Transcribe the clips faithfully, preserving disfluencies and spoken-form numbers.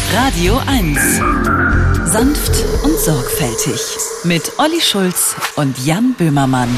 Radio eins. Sanft und sorgfältig. Mit Olli Schulz und Jan Böhmermann.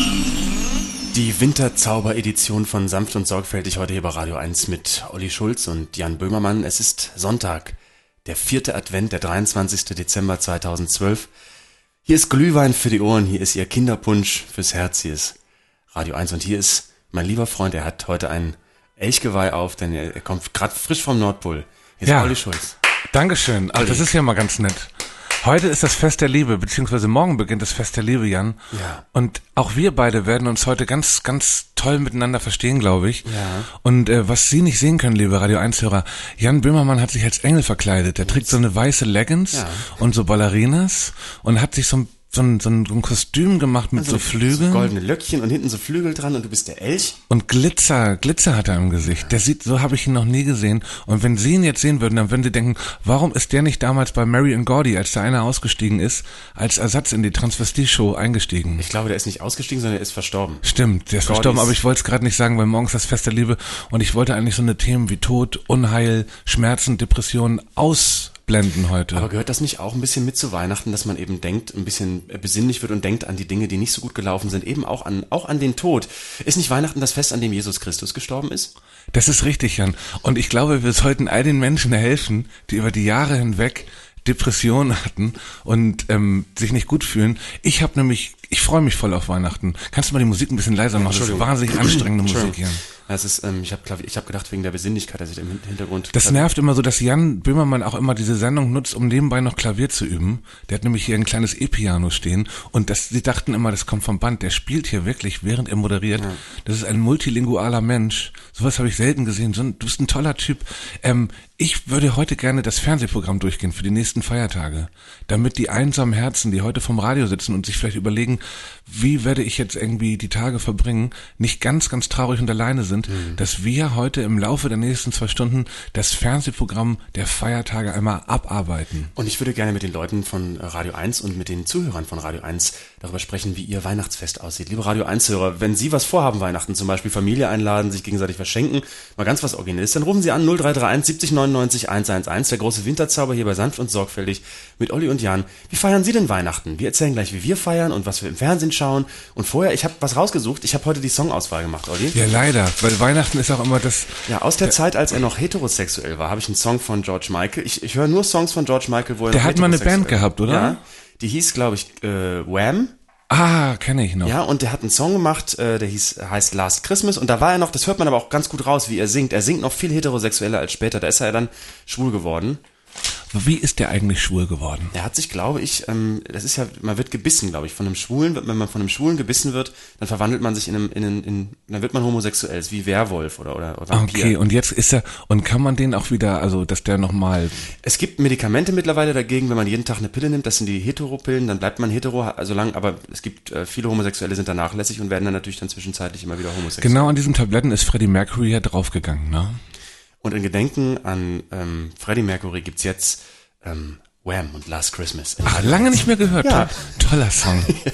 Die Winterzauber-Edition von Sanft und sorgfältig heute hier bei Radio eins mit Olli Schulz und Jan Böhmermann. Es ist Sonntag, der vierte Advent, der dreiundzwanzigste Dezember zweitausendzwölf. Hier ist Glühwein für die Ohren, hier ist Ihr Kinderpunsch fürs Herz, hier ist Radio eins und hier ist mein lieber Freund, er hat heute ein Elchgeweih auf, denn er, er kommt gerade frisch vom Nordpol. Hier ist ja. Olli Schulz. Dankeschön. Ach, das ist ja mal ganz nett. Heute ist das Fest der Liebe, beziehungsweise morgen beginnt das Fest der Liebe, Jan. Ja. Und auch wir beide werden uns heute ganz, ganz toll miteinander verstehen, glaube ich. Ja. Und äh, was Sie nicht sehen können, liebe Radio eins-Hörer, Jan Böhmermann hat sich als Engel verkleidet. Er trägt so eine weiße Leggings Ja. und so Ballerinas und hat sich so ein So ein, so ein Kostüm gemacht mit Also so Flügeln. So goldene Löckchen und hinten so Flügel dran und du bist der Elch. Und Glitzer, Glitzer hat er im Gesicht. Der sieht, so habe ich ihn noch nie gesehen. Und wenn Sie ihn jetzt sehen würden, dann würden Sie denken, warum ist der nicht damals bei Mary and Gordy, als da einer ausgestiegen ist, als Ersatz in die Transvestie-Show eingestiegen? Ich glaube, der ist nicht ausgestiegen, sondern er ist verstorben. Stimmt, der ist Gordys. verstorben, aber ich wollte es gerade nicht sagen, weil morgen ist das Fest der Liebe und ich wollte eigentlich so eine Themen wie Tod, Unheil, Schmerzen, Depressionen ausblenden heute. Aber gehört das nicht auch ein bisschen mit zu Weihnachten, dass man eben denkt, ein bisschen besinnlich wird und denkt an die Dinge, die nicht so gut gelaufen sind, eben auch an, auch an den Tod? Ist nicht Weihnachten das Fest, an dem Jesus Christus gestorben ist? Das ist richtig, Jan. Und ich glaube, wir sollten all den Menschen helfen, die über die Jahre hinweg Depressionen hatten und ähm, sich nicht gut fühlen. Ich habe nämlich, ich freue mich voll auf Weihnachten. Kannst du mal die Musik ein bisschen leiser machen? Das ist wahnsinnig anstrengende Musik, Jan. Das ist, ähm, ich habe ich hab gedacht, wegen der Besinnlichkeit, dass ich im Hintergrund... Das nervt immer so, dass Jan Böhmermann auch immer diese Sendung nutzt, um nebenbei noch Klavier zu üben. Der hat nämlich hier ein kleines E-Piano stehen und das, sie dachten immer, das kommt vom Band. Der spielt hier wirklich, während er moderiert. Ja. Das ist ein multilingualer Mensch. Sowas habe ich selten gesehen. So ein, du bist ein toller Typ. Ähm, ich würde heute gerne das Fernsehprogramm durchgehen für die nächsten Feiertage, damit die einsamen Herzen, die heute vom Radio sitzen und sich vielleicht überlegen, wie werde ich jetzt irgendwie die Tage verbringen, nicht ganz, ganz traurig und alleine sind, mhm. dass wir heute im Laufe der nächsten zwei Stunden das Fernsehprogramm der Feiertage einmal abarbeiten. Und ich würde gerne mit den Leuten von Radio eins und mit den Zuhörern von Radio eins darüber sprechen, wie ihr Weihnachtsfest aussieht. Liebe Radio eins-Hörer, wenn Sie was vorhaben Weihnachten, zum Beispiel Familie einladen, sich gegenseitig verschenken, mal ganz was Originelles, dann rufen Sie an null drei drei eins siebzig neunundneunzig hundertelf, der große Winterzauber hier bei Sanft und sorgfältig mit Olli und Jan. Wie feiern Sie denn Weihnachten? Wir erzählen gleich, wie wir feiern und was wir im Fernsehen schauen. Und vorher, ich habe was rausgesucht, ich habe heute die Songauswahl gemacht, Olli. Ja, leider, weil Weihnachten ist auch immer das... Ja, aus der Zeit, als er noch heterosexuell war, habe ich einen Song von George Michael. Ich, ich höre nur Songs von George Michael, wo er Der noch hat mal eine Band heterosexuell gehabt, oder? Ja, die hieß, glaube ich, äh, Wham. Ah, kenne ich noch. Ja, und der hat einen Song gemacht, äh, der hieß, heißt Last Christmas und da war er noch, das hört man aber auch ganz gut raus, wie er singt. Er singt noch viel heterosexueller als später, da ist er dann schwul geworden. Wie ist der eigentlich schwul geworden? Er hat sich, glaube ich, ähm, das ist ja, man wird gebissen, glaube ich, von einem Schwulen, wenn man von einem Schwulen gebissen wird, dann verwandelt man sich in einem, in, in, in dann wird man homosexuell, ist wie Werwolf oder, oder, oder Vampir. Okay, und jetzt ist er, und kann man den auch wieder, also, dass der nochmal... Es gibt Medikamente mittlerweile dagegen, wenn man jeden Tag eine Pille nimmt, das sind die Heteropillen, dann bleibt man hetero, also lang, aber es gibt, äh, viele Homosexuelle sind da nachlässig und werden dann natürlich dann zwischenzeitlich immer wieder homosexuell. Genau an diesen Tabletten ist Freddie Mercury ja draufgegangen, ne? Und in Gedenken an ähm, Freddie Mercury gibt's jetzt ähm, Wham und Last Christmas. Ach, lange nicht mehr gehört. Ja. Toller Song. Ja.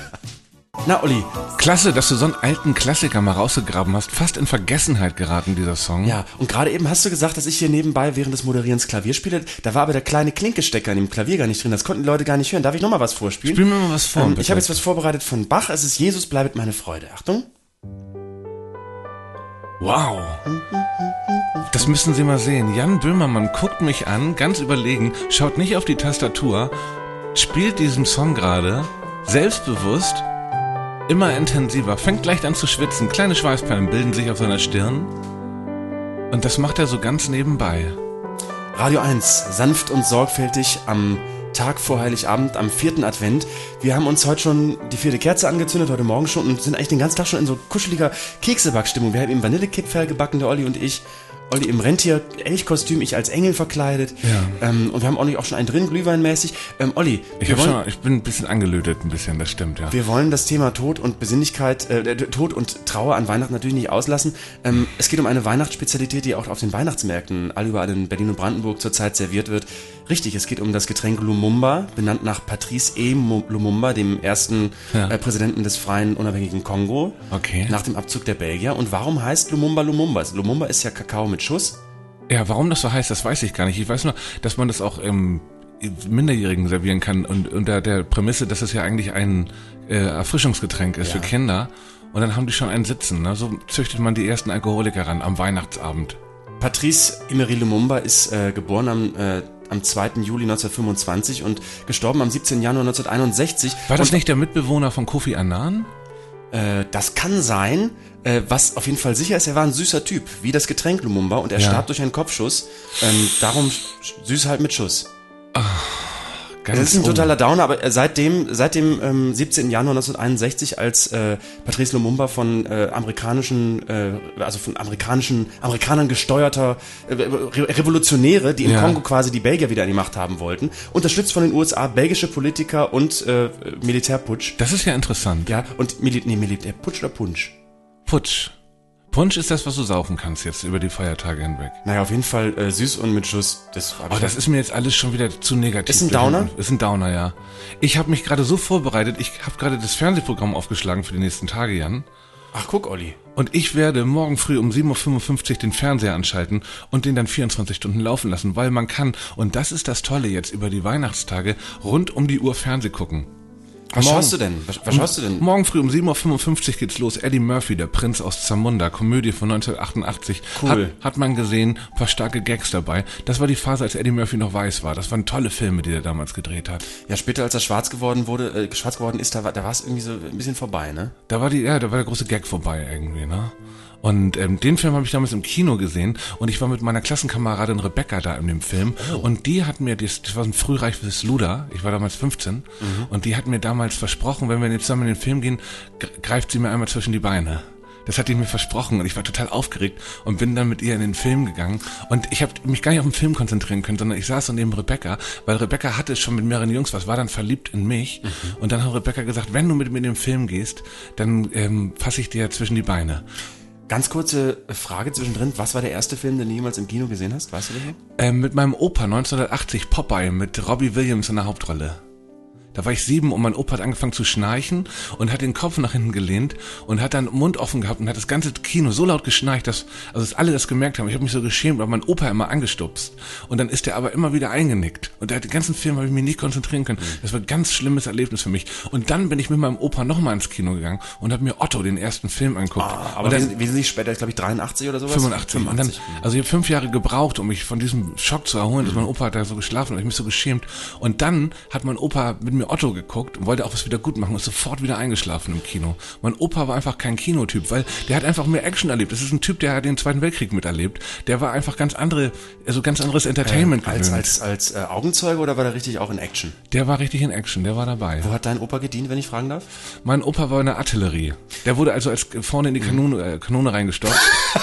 Na, Olli. Klasse, dass du so einen alten Klassiker mal rausgegraben hast. Fast in Vergessenheit geraten, dieser Song. Ja, und gerade eben hast du gesagt, dass ich hier nebenbei während des Moderierens Klavier spiele. Da war aber der kleine Klinkestecker in dem Klavier gar nicht drin. Das konnten die Leute gar nicht hören. Darf ich nochmal was vorspielen? Spiel mir mal was vor. Ähm, ich habe jetzt was vorbereitet von Bach. Es ist Jesus bleibet meine Freude. Achtung. Wow. Das müssen Sie mal sehen. Jan Böhmermann guckt mich an, ganz überlegen, schaut nicht auf die Tastatur, spielt diesen Song gerade, selbstbewusst, immer intensiver, fängt leicht an zu schwitzen, kleine Schweißperlen bilden sich auf seiner Stirn und das macht er so ganz nebenbei. Radio eins, sanft und sorgfältig am Tag vor Heiligabend, am vierten Advent. Wir haben uns heute schon die vierte Kerze angezündet, heute Morgen schon, und sind eigentlich den ganzen Tag schon in so kuscheliger Keksebackstimmung. Wir haben eben Vanillekipferl gebacken, der Olli und ich. Olli im Rentier-Elchkostüm, ich als Engel verkleidet. Ja. Ähm, und wir haben Olli auch schon einen drin, glühweinmäßig. Ähm, Olli, ich, hab schon, ich bin ein bisschen angelötet, ein bisschen, das stimmt, ja. Wir wollen das Thema Tod und Besinnlichkeit, äh, Tod und Trauer an Weihnachten natürlich nicht auslassen. Ähm, es geht um eine Weihnachtsspezialität, die auch auf den Weihnachtsmärkten all überall in Berlin und Brandenburg zurzeit serviert wird. Richtig, es geht um das Getränk Lumumba, benannt nach Patrice E. Lumumba, dem ersten ja. äh, Präsidenten des freien, unabhängigen Kongo. Okay. Nach dem Abzug der Belgier. Und warum heißt Lumumba Lumumba? Lumumba ist ja Kakao mit Schuss. Ja, warum das so heißt, das weiß ich gar nicht. Ich weiß nur, dass man das auch ähm, Minderjährigen servieren kann und unter der Prämisse, dass es ja eigentlich ein äh, Erfrischungsgetränk ist ja. für Kinder. Und dann haben die schon einen Sitzen. Ne? So züchtet man die ersten Alkoholiker ran am Weihnachtsabend. Patrice Emery Lumumba ist äh, geboren am, äh, am zweiten Juli neunzehnhundertfünfundzwanzig und gestorben am siebzehnten Januar neunzehnhunderteinundsechzig. War das und, nicht der Mitbewohner von Kofi Annan? Äh, das kann sein. Äh, was auf jeden Fall sicher ist, er war ein süßer Typ, wie das Getränk Lumumba, und er ja. starb durch einen Kopfschuss. Ähm, darum süß halt mit Schuss. Ach. Das ist ein totaler Downer, aber seitdem, seit dem ähm, siebzehnten Januar neunzehnhunderteinundsechzig, als äh, Patrice Lumumba von äh, amerikanischen, äh, also von amerikanischen Amerikanern gesteuerter äh, Re- Revolutionäre, die im ja. Kongo quasi die Belgier wieder an die Macht haben wollten, unterstützt von den U S A, belgische Politiker und äh, Militärputsch. Das ist ja interessant. Ja, und Mil- nee, Militärputsch oder Punsch? Putsch. Punsch ist das, was du saufen kannst jetzt über die Feiertage hinweg. Naja, auf jeden Fall äh, süß und mit Schuss. Das, oh, das ist mir jetzt alles schon wieder zu negativ. Ist ein Downer? Ist ein Downer, ja. Ich habe mich gerade so vorbereitet, ich habe gerade das Fernsehprogramm aufgeschlagen für die nächsten Tage, Jan. Ach, guck, Olli. Und ich werde morgen früh um sieben Uhr fünfundfünfzig den Fernseher anschalten und den dann vierundzwanzig Stunden laufen lassen, weil man kann, und das ist das Tolle jetzt über die Weihnachtstage, rund um die Uhr Fernseh gucken. Was morgen, schaust du denn? Was, was schaust du denn? Morgen früh um sieben Uhr fünfundfünfzig geht's los. Eddie Murphy, der Prinz aus Zamunda, Komödie von neunzehnhundertachtundachtzig. Cool. Hat, hat man gesehen, ein paar starke Gags dabei. Das war die Phase, als Eddie Murphy noch weiß war. Das waren tolle Filme, die er damals gedreht hat. Ja, später, als er schwarz geworden wurde, äh, schwarz geworden ist, da war, da war es irgendwie so ein bisschen vorbei, ne? Da war die, ja, da war der große Gag vorbei irgendwie, ne? Und ähm, den Film habe ich damals im Kino gesehen und ich war mit meiner Klassenkameradin Rebecca da in dem Film oh. und die hat mir, das, das war ein frühreifes Luder, ich war damals fünfzehn mhm. und die hat mir damals versprochen, wenn wir jetzt zusammen in den Film gehen, greift sie mir einmal zwischen die Beine. Das hat die mir versprochen und ich war total aufgeregt und bin dann mit ihr in den Film gegangen und ich habe mich gar nicht auf den Film konzentrieren können, sondern ich saß so neben Rebecca, weil Rebecca hatte schon mit mehreren Jungs was, war dann verliebt in mich mhm. und dann hat Rebecca gesagt, wenn du mit mir in den Film gehst, dann ähm, fasse ich dir zwischen die Beine. Ganz kurze Frage zwischendrin. Was war der erste Film, den du jemals im Kino gesehen hast? Weißt du das noch? Ähm, mit meinem Opa neunzehnhundertachtzig, Popeye, mit Robbie Williams in der Hauptrolle. Da war ich sieben und mein Opa hat angefangen zu schnarchen und hat den Kopf nach hinten gelehnt und hat dann den Mund offen gehabt und hat das ganze Kino so laut geschnarcht, dass, also dass alle das gemerkt haben. Ich habe mich so geschämt, weil mein Opa immer angestupst. Und dann ist er aber immer wieder eingenickt. Und der hat den ganzen Film, habe ich mich nicht konzentrieren können. Das war ein ganz schlimmes Erlebnis für mich. Und dann bin ich mit meinem Opa nochmal ins Kino gegangen und habe mir Otto, den ersten Film, angeguckt. Ah, aber dann, wesentlich später, glaube ich, dreiundachtzig oder sowas? fünfundachtzig. fünfundachtzig. Und dann, also ich habe fünf Jahre gebraucht, um mich von diesem Schock zu erholen, dass mein Opa da so geschlafen hat. Ich mich so geschämt. Und dann hat mein Opa mit mir Otto geguckt und wollte auch was wieder gut machen und ist sofort wieder eingeschlafen im Kino. Mein Opa war einfach kein Kinotyp, weil der hat einfach mehr Action erlebt. Das ist ein Typ, der hat den Zweiten Weltkrieg miterlebt. Der war einfach ganz andere, also ganz anderes Entertainment äh, als als als äh, Augenzeuge oder war der richtig auch in Action? Der war richtig in Action, der war dabei. Wo hat dein Opa gedient, wenn ich fragen darf? Mein Opa war in der Artillerie. Der wurde also als vorne in die Kanone, äh, Kanone reingestopft.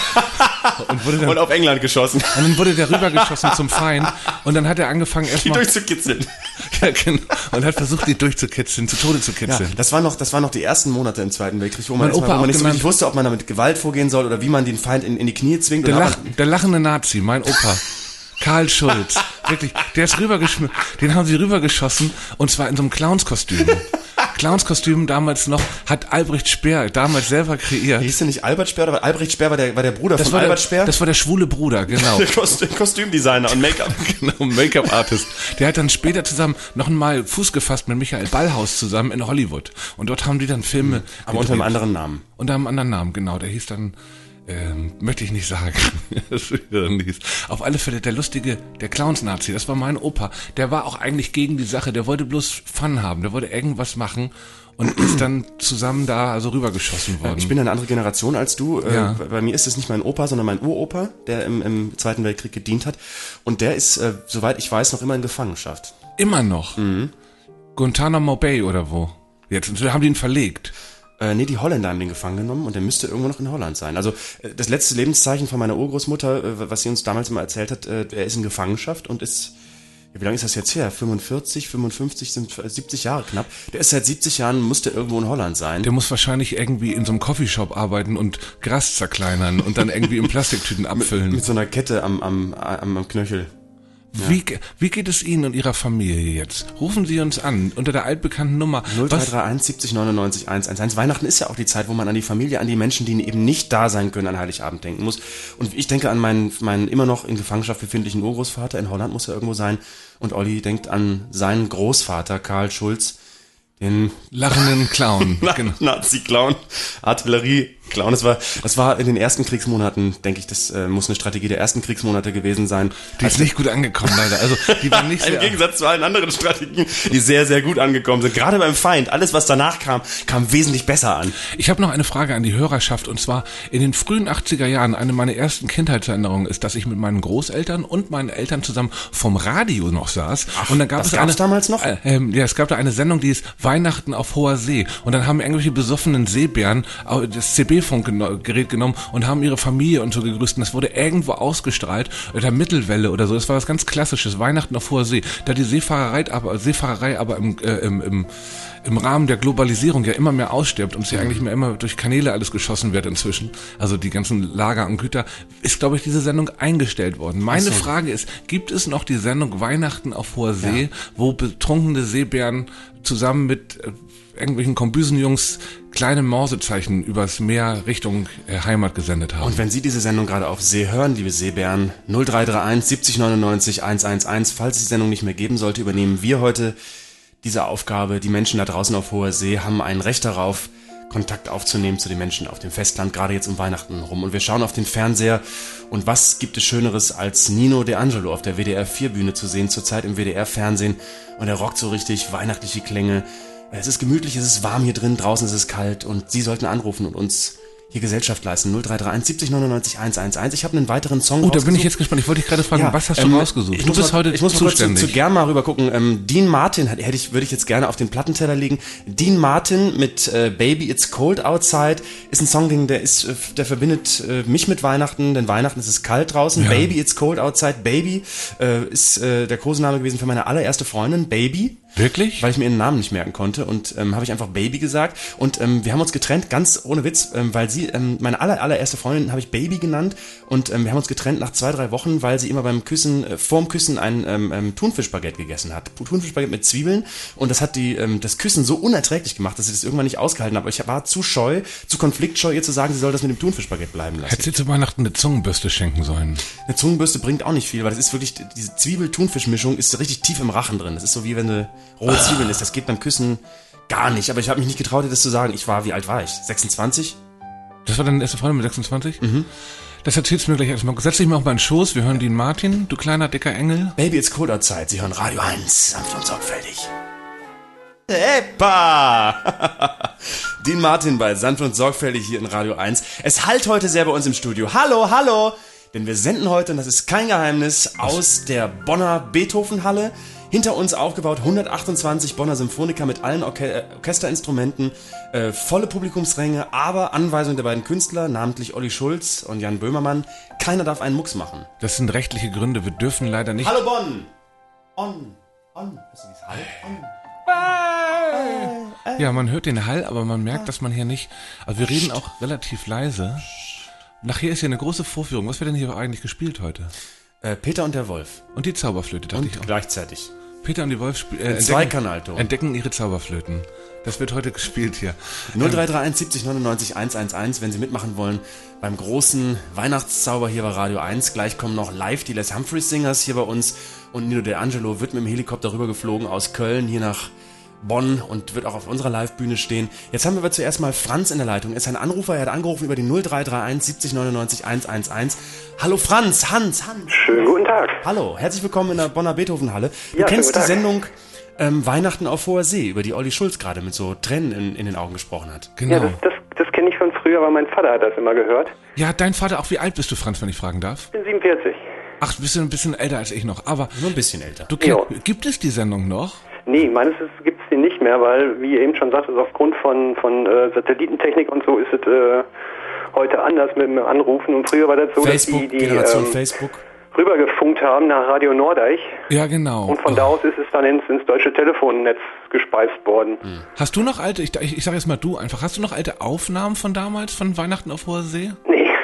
und, wurde dann, und auf England geschossen. Und dann wurde der rübergeschossen zum Feind und dann hat er angefangen erstmal die durchzukitzeln. Ja, genau. Und hat versucht, die durchzukitzeln, zu Tode zu kitzeln. Ja, das war noch, das waren noch die ersten Monate im Zweiten Weltkrieg, wo man, Opa erstmal, wo man nicht so genannt, richtig wusste, ob man da mit Gewalt vorgehen soll oder wie man den Feind in, in die Knie zwingt. Der, lach, der lachende Nazi, mein Opa. Karl Schulz. Wirklich, der ist rübergeschmissen. Den haben sie rübergeschossen und zwar in so einem Clownskostüm. Clownskostüm damals noch, hat Albrecht Speer damals selber kreiert. Hieß der nicht Albert Speer? Oder Albrecht Speer war der, war der Bruder das von Albert der, Speer? Das war der schwule Bruder, genau. Der Kostüm, Kostümdesigner und Make-up. Genau, Make-up-Artist. Der hat dann später zusammen noch einmal Fuß gefasst mit Michael Ballhaus zusammen in Hollywood. Und dort haben die dann Filme. Aber unter einem anderen Namen. Unter einem anderen Namen, genau. Der hieß dann, Ähm, möchte ich nicht sagen. Auf alle Fälle der lustige, der Clowns-Nazi, das war mein Opa. Der war auch eigentlich gegen die Sache, der wollte bloß Fun haben, der wollte irgendwas machen und ist dann zusammen da also rübergeschossen worden. Ich bin eine andere Generation als du. Ja. Bei mir ist es nicht mein Opa, sondern mein Uropa, der im, im Zweiten Weltkrieg gedient hat. Und der ist, äh, soweit ich weiß, noch immer in Gefangenschaft. Immer noch? Mhm. Guantanamo Bay oder wo? Jetzt haben die ihn verlegt. Äh, nee, die Holländer haben den gefangen genommen und der müsste irgendwo noch in Holland sein. Also äh, das letzte Lebenszeichen von meiner Urgroßmutter, äh, was sie uns damals immer erzählt hat, äh, er ist in Gefangenschaft und ist, ja, wie lange ist das jetzt her? fünfundvierzig, fünfundfünfzig, sind siebzig Jahre knapp. Der ist seit siebzig Jahren, muss der irgendwo in Holland sein. Der muss wahrscheinlich irgendwie in so einem Coffeeshop arbeiten und Gras zerkleinern und dann irgendwie in Plastiktüten abfüllen. mit, mit so einer Kette am, am, am, am Knöchel. Ja. Wie, wie geht es Ihnen und Ihrer Familie jetzt? Rufen Sie uns an, unter der altbekannten Nummer. null drei drei eins siebzig neunundneunzig hunderteins. Weihnachten ist ja auch die Zeit, wo man an die Familie, an die Menschen, die eben nicht da sein können, an Heiligabend denken muss. Und ich denke an meinen, meinen immer noch in Gefangenschaft befindlichen Urgroßvater, in Holland muss er irgendwo sein. Und Olli denkt an seinen Großvater, Karl Schulz, den lachenden Clown. genau. Nazi-Clown, Artillerie-Clown. Das war, das war in den ersten Kriegsmonaten, denke ich, das äh, muss eine Strategie der ersten Kriegsmonate gewesen sein. Die ist nicht gut angekommen, leider. Also, die waren nicht sehr im Gegensatz zu allen anderen Strategien, die sehr, sehr gut angekommen sind. Gerade beim Feind, alles, was danach kam, kam wesentlich besser an. Ich habe noch eine Frage an die Hörerschaft, und zwar in den frühen achtziger Jahren, eine meiner ersten Kindheitserinnerungen ist, dass ich mit meinen Großeltern und meinen Eltern zusammen vom Radio noch saß. Ach, und dann gab das es gab's eine, damals noch? Äh, äh, ja, es gab da eine Sendung, die ist Weihnachten auf hoher See. Und dann haben irgendwelche besoffenen Seebären das C B-Funkgerät genommen und haben ihre Familie und so gegrüßt. Und das wurde irgendwo ausgestrahlt, der Mittelwelle oder so. Das war was ganz Klassisches, Weihnachten auf hoher See. Da die Seefahrerei aber, Seefahrerei aber im, äh, im, im, im Rahmen der Globalisierung ja immer mehr ausstirbt und es ja eigentlich mehr immer durch Kanäle alles geschossen wird inzwischen, also die ganzen Lager und Güter, ist, glaube ich, diese Sendung eingestellt worden. Meine so. Frage ist, gibt es noch die Sendung Weihnachten auf hoher See, ja. wo betrunkene Seebären zusammen mit äh, irgendwelchen Kombüsenjungs kleine Morsezeichen übers Meer Richtung äh, Heimat gesendet haben? Und wenn Sie diese Sendung gerade auf See hören, liebe Seebären, null drei drei eins siebzig neunundneunzig hunderteins, falls es die Sendung nicht mehr geben sollte, übernehmen wir heute diese Aufgabe. Die Menschen da draußen auf hoher See haben ein Recht darauf, Kontakt aufzunehmen zu den Menschen auf dem Festland, gerade jetzt um Weihnachten rum. Und wir schauen auf den Fernseher. Und was gibt es Schöneres, als Nino De Angelo auf der W D R vier Bühne zu sehen, zurzeit im W D R-Fernsehen. Und er rockt so richtig weihnachtliche Klänge. Es ist gemütlich, es ist warm hier drin, draußen ist es kalt. Und Sie sollten anrufen und uns hier Gesellschaft leisten. null drei drei eins siebzig neunundneunzig hunderteins. Ich habe einen weiteren Song Oh, da bin ich jetzt gespannt. Ich wollte dich gerade fragen, ja, was hast du ähm, rausgesucht? Du bist heute ich muss zuständig. Zu, zu gern mal rüber gucken. Ähm, Dean Martin hätte ich, würde ich jetzt gerne auf den Plattenteller legen. Dean Martin mit äh, Baby It's Cold Outside ist ein Song, der ist, der verbindet äh, mich mit Weihnachten, denn Weihnachten ist es kalt draußen. Ja. Baby It's Cold Outside. Baby äh, ist äh, der Kosename gewesen für meine allererste Freundin. Baby. Wirklich? Weil ich mir ihren Namen nicht merken konnte und ähm, habe ich einfach Baby gesagt und ähm, wir haben uns getrennt, ganz ohne Witz, ähm, weil sie, ähm, meine aller, allererste Freundin habe ich Baby genannt und ähm, wir haben uns getrennt nach zwei, drei Wochen, weil sie immer beim Küssen, äh, vorm Küssen ein ähm, ähm, Thunfischbaguette gegessen hat. Thunfischbaguette mit Zwiebeln und das hat die ähm, das Küssen so unerträglich gemacht, dass sie das irgendwann nicht ausgehalten hat, aber ich war zu scheu, zu konfliktscheu, ihr zu sagen, sie soll das mit dem Thunfischbaguette bleiben lassen. Hätte sie zu Weihnachten eine Zungenbürste schenken sollen? Eine Zungenbürste bringt auch nicht viel, weil das ist wirklich, diese Zwiebel-Thunfisch-Mischung ist richtig tief im Rachen drin. Das ist so wie wenn eine rohe Zwiebeln ist. Das geht beim Küssen gar nicht. Aber ich habe mich nicht getraut, dir das zu sagen. Ich war, wie alt war ich? sechsundzwanzig? Das war deine erste Freundin mit sechsundzwanzig? Mhm. Das erzählst du mir gleich erstmal. Setz dich mal auf meinen Schoß. Wir hören Dean Martin, du kleiner, dicker Engel. Baby, it's cold outside. Sie hören Radio eins. Sanft und sorgfältig. Epa! Dean Martin bei Sanft und sorgfältig hier in Radio eins. Es hallt heute sehr bei uns im Studio. Hallo, hallo! Denn wir senden heute, und das ist kein Geheimnis, aus der Bonner Beethovenhalle. Hinter uns aufgebaut hundertachtundzwanzig Bonner Symphoniker mit allen Orche- Orchesterinstrumenten, äh, volle Publikumsränge, aber Anweisung der beiden Künstler, namentlich Olli Schulz und Jan Böhmermann, keiner darf einen Mucks machen. Das sind rechtliche Gründe, wir dürfen leider nicht... Hallo Bonn! On, on, hörst du dieses Hall? On. Ja, man hört den Hall, aber man merkt, dass man hier nicht... Also wir reden auch relativ leise. Nachher ist hier eine große Vorführung. Was wird denn hier eigentlich gespielt heute? Äh, Peter und der Wolf. Und die Zauberflöte, dachte und ich auch. Gleichzeitig. Peter und die Wolf sp- äh, entdecken, entdecken ihre Zauberflöten. Das wird heute gespielt hier. null drei drei eins siebzig neunundneunzig hunderteins, wenn Sie mitmachen wollen, beim großen Weihnachtszauber hier bei Radio eins. Gleich kommen noch live die Les Humphreys Singers hier bei uns und Nino De Angelo wird mit dem Helikopter rübergeflogen aus Köln hier nach Bonn und wird auch auf unserer Live-Bühne stehen. Jetzt haben wir aber zuerst mal Franz in der Leitung. Er ist ein Anrufer, er hat angerufen über die null drei drei eins siebzig neunundneunzig hunderteins. Hallo Franz, Hans, Hans. Schönen guten Tag. Hallo, herzlich willkommen in der Bonner Beethovenhalle. Du ja, kennst die Sendung ähm, Weihnachten auf hoher See, über die Olli Schulz gerade mit so Tränen in, in den Augen gesprochen hat. Genau. Ja, das, das, das kenne ich von früher, weil mein Vater hat das immer gehört. Ja, dein Vater, auch wie alt bist du, Franz, wenn ich fragen darf? Ich bin siebenundvierzig. Ach, bist du ein bisschen älter als ich noch, aber... Nur ein bisschen älter. Du kenn, gibt es die Sendung noch? Nee, meines gibt es die nicht mehr, weil, wie ihr eben schon sagt, ist aufgrund von, von äh, Satellitentechnik und so ist es äh, heute anders mit dem Anrufen. Und früher war das so, Facebook, dass die, die Generation ähm, Facebook. rübergefunkt haben nach Radio Nordeich. Ja, genau. Und von oh. da aus ist es dann ins, ins deutsche Telefonnetz gespeist worden. Hm. Hast du noch alte, ich, ich, ich sage jetzt mal du einfach, hast du noch alte Aufnahmen von damals, von Weihnachten auf hoher See? Nee,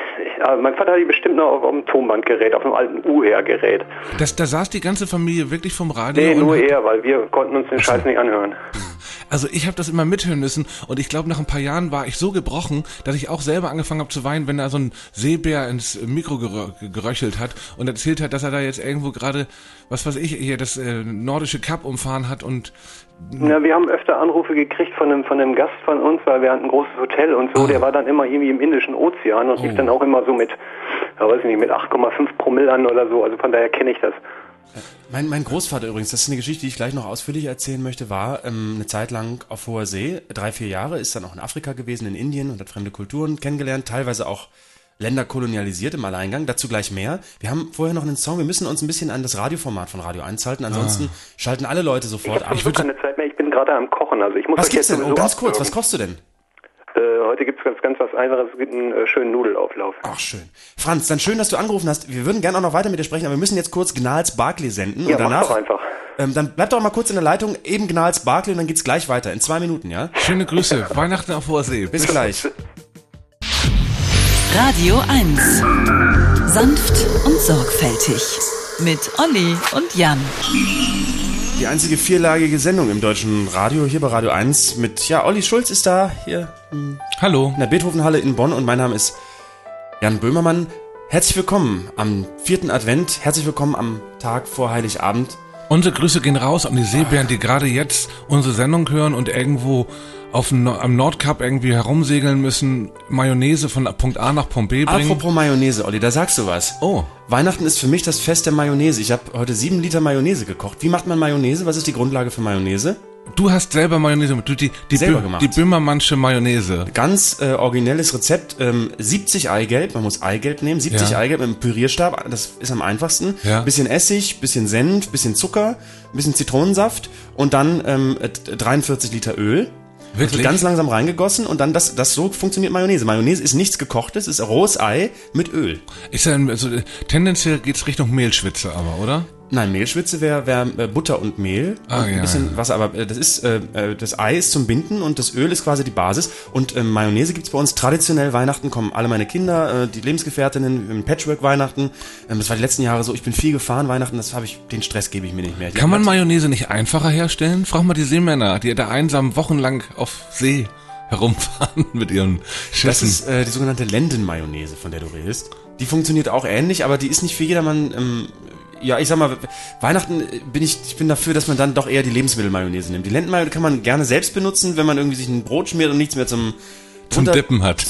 Ja, mein Vater hat die bestimmt noch auf, auf einem Tonbandgerät, auf einem alten U R-Gerät. Das, da saß die ganze Familie wirklich vom Radio? Nee, nur und er, weil wir konnten uns den Achso. Scheiß nicht anhören. Also ich habe das immer mithören müssen und ich glaube, nach ein paar Jahren war ich so gebrochen, dass ich auch selber angefangen habe zu weinen, wenn da so ein Seebär ins Mikro gerö- geröchelt hat und erzählt hat, dass er da jetzt irgendwo gerade, was weiß ich, hier das äh, nordische Kap umfahren hat und... Na, wir haben öfter Anrufe gekriegt von einem, von einem Gast von uns, weil wir hatten ein großes Hotel und so, Ah. der war dann immer irgendwie im Indischen Ozean und Oh. lief dann auch immer so mit, ja, weiß ich nicht, mit acht Komma fünf Promille an oder so, also von daher kenne ich das. Mein, mein Großvater übrigens, das ist eine Geschichte, die ich gleich noch ausführlich erzählen möchte, war ähm, eine Zeit lang auf hoher See, drei, vier Jahre, ist dann auch in Afrika gewesen, in Indien und hat fremde Kulturen kennengelernt, teilweise auch Länder kolonialisiert im Alleingang, dazu gleich mehr. Wir haben vorher noch einen Song, wir müssen uns ein bisschen an das Radioformat von Radio eins halten, ansonsten Ah. schalten alle Leute Ich sofort habe ab. sowieso keine Zeit mehr, ich bin gerade am Kochen, also ich muss Was euch gibt's jetzt denn? Oh, sowieso ganz kurz, abwürgen. was kochst du denn? Äh, heute gibt's ganz, ganz was Einfaches, es gibt einen äh, schönen Nudelauflauf. Ach, schön. Franz, dann schön, dass du angerufen hast. Wir würden gerne auch noch weiter mit dir sprechen, aber wir müssen jetzt kurz Gnals Barclay senden. Ja, und mach danach, doch einfach. Ähm, dann bleib doch mal kurz in der Leitung, eben Gnals Barclay und dann geht's gleich weiter. In zwei Minuten, ja? Schöne Grüße, Weihnachten auf hoher See. Bis gleich. Radio eins. Sanft und sorgfältig. Mit Olli und Jan. Die einzige vierlagige Sendung im deutschen Radio, hier bei Radio eins mit, ja, Olli Schulz ist da, hier Hallo. in der Beethovenhalle in Bonn und mein Name ist Jan Böhmermann. Herzlich willkommen am vierten Advent, herzlich willkommen am Tag vor Heiligabend. Unsere Grüße gehen raus an die Seebären, die gerade jetzt unsere Sendung hören und irgendwo auf dem, No- am Nordkap irgendwie herumsegeln müssen, Mayonnaise von Punkt A nach Punkt B bringen. Apropos Mayonnaise, Olli, da sagst du was. Oh. Weihnachten ist für mich das Fest der Mayonnaise. Ich habe heute sieben Liter Mayonnaise gekocht. Wie macht man Mayonnaise? Was ist die Grundlage für Mayonnaise? Du hast selber Mayonnaise mit, du die, die, Selber Bö- gemacht. die Böhmermannsche Mayonnaise. Ganz äh, originelles Rezept, ähm, siebzig Eigelb, man muss Eigelb nehmen, siebzig Ja. Eigelb mit einem Pürierstab, das ist am einfachsten. Ja. Bisschen Essig, bisschen Senf, bisschen Zucker, bisschen Zitronensaft und dann ähm, dreiundvierzig Liter Öl. Das Wirklich? wird ganz langsam reingegossen und dann das, das so funktioniert Mayonnaise. Mayonnaise ist nichts Gekochtes, ist rohes Ei mit Öl. Ist ja, also, tendenziell geht's Richtung Mehlschwitze aber, oder? Nein, Mehlschwitze wäre wär, äh, Butter und Mehl Ah, und ein ja, bisschen ja. Wasser, aber äh, das ist äh, äh, das Ei ist zum Binden und das Öl ist quasi die Basis und ähm, Mayonnaise gibt's bei uns traditionell. Weihnachten kommen alle meine Kinder, äh, die Lebensgefährtinnen, im Patchwork Weihnachten. Ähm, das war die letzten Jahre so. Ich bin viel gefahren Weihnachten, das habe ich, den Stress gebe ich mir nicht mehr. Die Kann man hat- Mayonnaise nicht einfacher herstellen? Frag mal die Seemänner, die da einsam wochenlang auf See herumfahren mit ihren Das Schüssen. ist äh, die sogenannte Lendenmayonnaise, von der du redest. Die funktioniert auch ähnlich, aber die ist nicht für jedermann. Ähm, ja, ich sag mal, Weihnachten äh, bin ich, ich bin dafür, dass man dann doch eher die Lebensmittelmayonnaise nimmt. Die Lendenmayonnaise kann man gerne selbst benutzen, wenn man irgendwie sich ein Brot schmiert und nichts mehr zum Zum drunter- Dippen hat.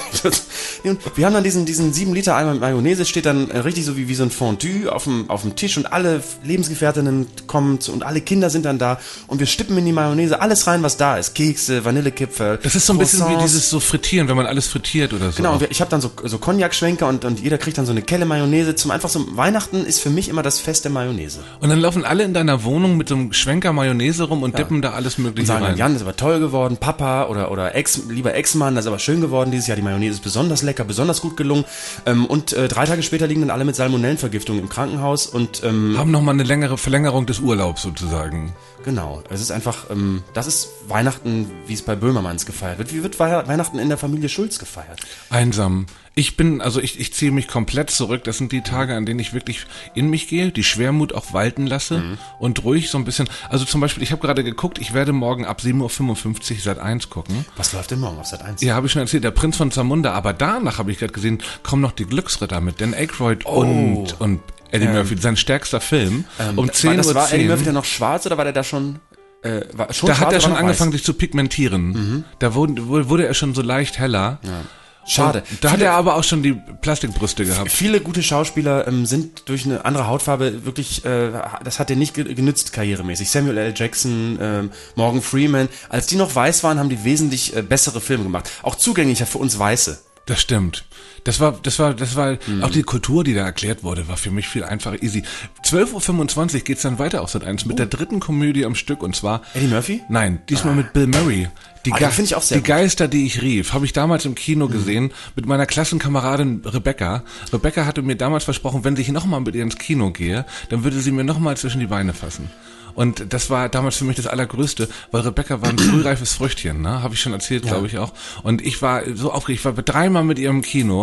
Und wir haben dann diesen, diesen sieben Liter Eimer mit Mayonnaise, steht dann äh, richtig so wie, wie so ein Fondue auf dem, auf dem Tisch und alle Lebensgefährtinnen kommen zu, und alle Kinder sind dann da und wir stippen in die Mayonnaise alles rein, was da ist. Kekse, Vanillekipferl. Das ist so ein bisschen wie Croissants. dieses so Frittieren, wenn man alles frittiert oder so. Genau, und wir, ich habe dann so, so Cognac-Schwenker und, und jeder kriegt dann so eine Kelle Mayonnaise zum einfach so, Weihnachten ist für mich immer das Fest der Mayonnaise. Und dann laufen alle in deiner Wohnung mit so einem Schwenker Mayonnaise rum und dippen da alles Und mögliche sagen dann, rein. Jan, das ist aber toll geworden, Papa oder, oder Ex, lieber Ex-Mann, das ist aber schön geworden dieses Jahr, die Mayonnaise ist besonders lecker, besonders gut gelungen. Ähm, und äh, drei Tage später liegen dann alle mit Salmonellenvergiftung im Krankenhaus und ähm, Haben nochmal eine längere Verlängerung des Urlaubs sozusagen. genau, es ist einfach, ähm, das ist Weihnachten, wie es bei Böhmermanns gefeiert wird. Wie wird Wei- Weihnachten in der Familie Schulz gefeiert? Einsam. Ich bin, also ich, ich ziehe mich komplett zurück. Das sind die Tage, an denen ich wirklich in mich gehe, die Schwermut auch walten lasse Mhm. und ruhig so ein bisschen. Also zum Beispiel, ich habe gerade geguckt, ich werde morgen ab sieben Uhr fünfundfünfzig Sat eins gucken. Was läuft denn morgen auf Sat eins? Ja, habe ich schon erzählt, der Prinz von Zamunda. Aber danach habe ich gerade gesehen, kommen noch die Glücksritter mit Dan Aykroyd Oh. und, und Eddie Ähm, Murphy, sein stärkster Film. Ähm, um das zehn war, das Uhr war Eddie zehn. Murphy dann noch schwarz oder war der da schon, äh, war schon Da schwarz hat er oder schon noch angefangen, weiß? sich zu pigmentieren. Mhm. Da wurde, wurde er schon so leicht heller. Ja. Schade. Da hat Viele- er aber auch schon die Plastikbrüste gehabt. Viele gute Schauspieler ähm, sind durch eine andere Hautfarbe wirklich, äh, das hat dir nicht ge- genützt karrieremäßig. Samuel L. Jackson, ähm, Morgan Freeman, als die noch weiß waren, haben die wesentlich äh, bessere Filme gemacht. Auch zugänglicher für uns Weiße. Das stimmt. Das war, das war, das war, Mhm. auch die Kultur, die da erklärt wurde, war für mich viel einfacher, easy. zwölf Uhr fünfundzwanzig geht's dann weiter auf Sat eins mit der dritten Komödie am Stück und zwar, Eddie Murphy? nein, diesmal mit Bill Murray. Die, Ah, den finde ich auch sehr die gut. Geister, die ich rief, habe ich damals im Kino gesehen mit meiner Klassenkameradin Rebecca. Rebecca hatte mir damals versprochen, wenn ich nochmal mit ihr ins Kino gehe, dann würde sie mir nochmal zwischen die Beine fassen. Und das war damals für mich das Allergrößte, weil Rebecca war ein frühreifes Früchtchen, ne? Habe ich schon erzählt, glaube ich auch. Und ich war so aufgeregt, ich war dreimal mit ihr im Kino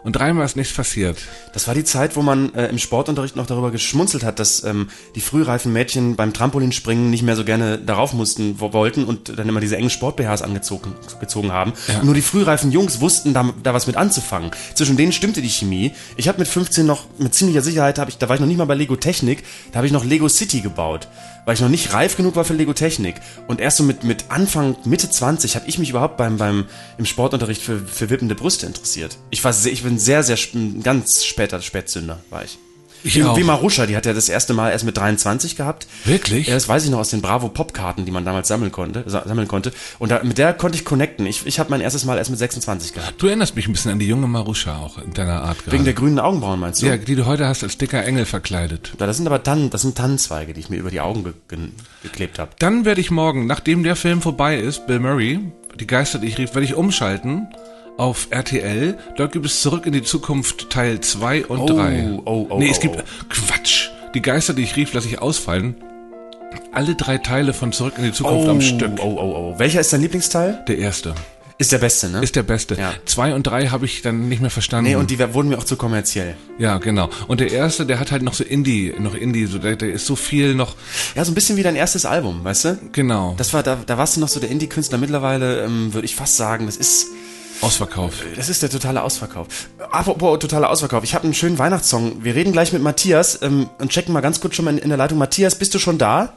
Und dreimal ist nichts passiert. Das war die Zeit, wo man äh, im Sportunterricht noch darüber geschmunzelt hat, dass ähm, die frühreifen Mädchen beim Trampolinspringen nicht mehr so gerne darauf mussten, wo wollten und dann immer diese engen Sport-B Hs angezogen gezogen haben. Ja. Und nur die frühreifen Jungs wussten, da, da was mit anzufangen. Zwischen denen stimmte die Chemie. Ich habe mit fünfzehn noch mit ziemlicher Sicherheit, hab ich, da war ich noch nicht mal bei Lego Technik, da habe ich noch Lego City gebaut, weil ich noch nicht reif genug war für Lego Technik. Und erst so mit, mit Anfang, Mitte zwanzig habe ich mich überhaupt beim, beim im Sportunterricht für, für wippende Brüste interessiert. Ich war sehr, ich bin sehr, sehr, ganz später Spätzünder war ich. Ich wie, auch. wie Maruscha, die hat ja das erste Mal erst mit dreiundzwanzig gehabt. Wirklich? Ja, das weiß ich noch aus den Bravo-Pop-Karten, die man damals sammeln konnte. Sammeln konnte. Und da, mit der konnte ich connecten. Ich, ich habe mein erstes Mal erst mit sechsundzwanzig gehabt. Du erinnerst mich ein bisschen an die junge Maruscha auch in deiner Art gerade. Wegen der grünen Augenbrauen, meinst du? Ja, die du heute hast als dicker Engel verkleidet. Das sind aber Tannen, das sind Tannenzweige, die ich mir über die Augen ge ge geklebt habe. Dann werde ich morgen, nachdem der Film vorbei ist, Bill Murray, die Geister, die ich rief, werde ich umschalten auf R T L. Dort gibt es Zurück in die Zukunft Teil zwei und drei. Oh, oh, oh, nee, es oh, gibt, oh. Quatsch. Die Geister, die ich rief, lasse ich ausfallen. Alle drei Teile von Zurück in die Zukunft oh, am Stück. Oh, oh, oh. Welcher ist dein Lieblingsteil? Der erste. Ist der beste, ne? Ist der beste. Ja. Zwei und drei habe ich dann nicht mehr verstanden. Nee, und die wurden mir auch zu kommerziell. Ja, genau. Und der erste, der hat halt noch so Indie, noch Indie, so, der, der ist so viel noch. Ja, so ein bisschen wie dein erstes Album, weißt du? Genau. Das war, da, da warst du noch so der Indie-Künstler. Mittlerweile, ähm, würde ich fast sagen, das ist... Ausverkauf. Das ist der totale Ausverkauf. Apropos totaler Ausverkauf. Ich habe einen schönen Weihnachtssong. Wir reden gleich mit Matthias ähm, und checken mal ganz kurz schon mal in, in der Leitung. Matthias, bist du schon da?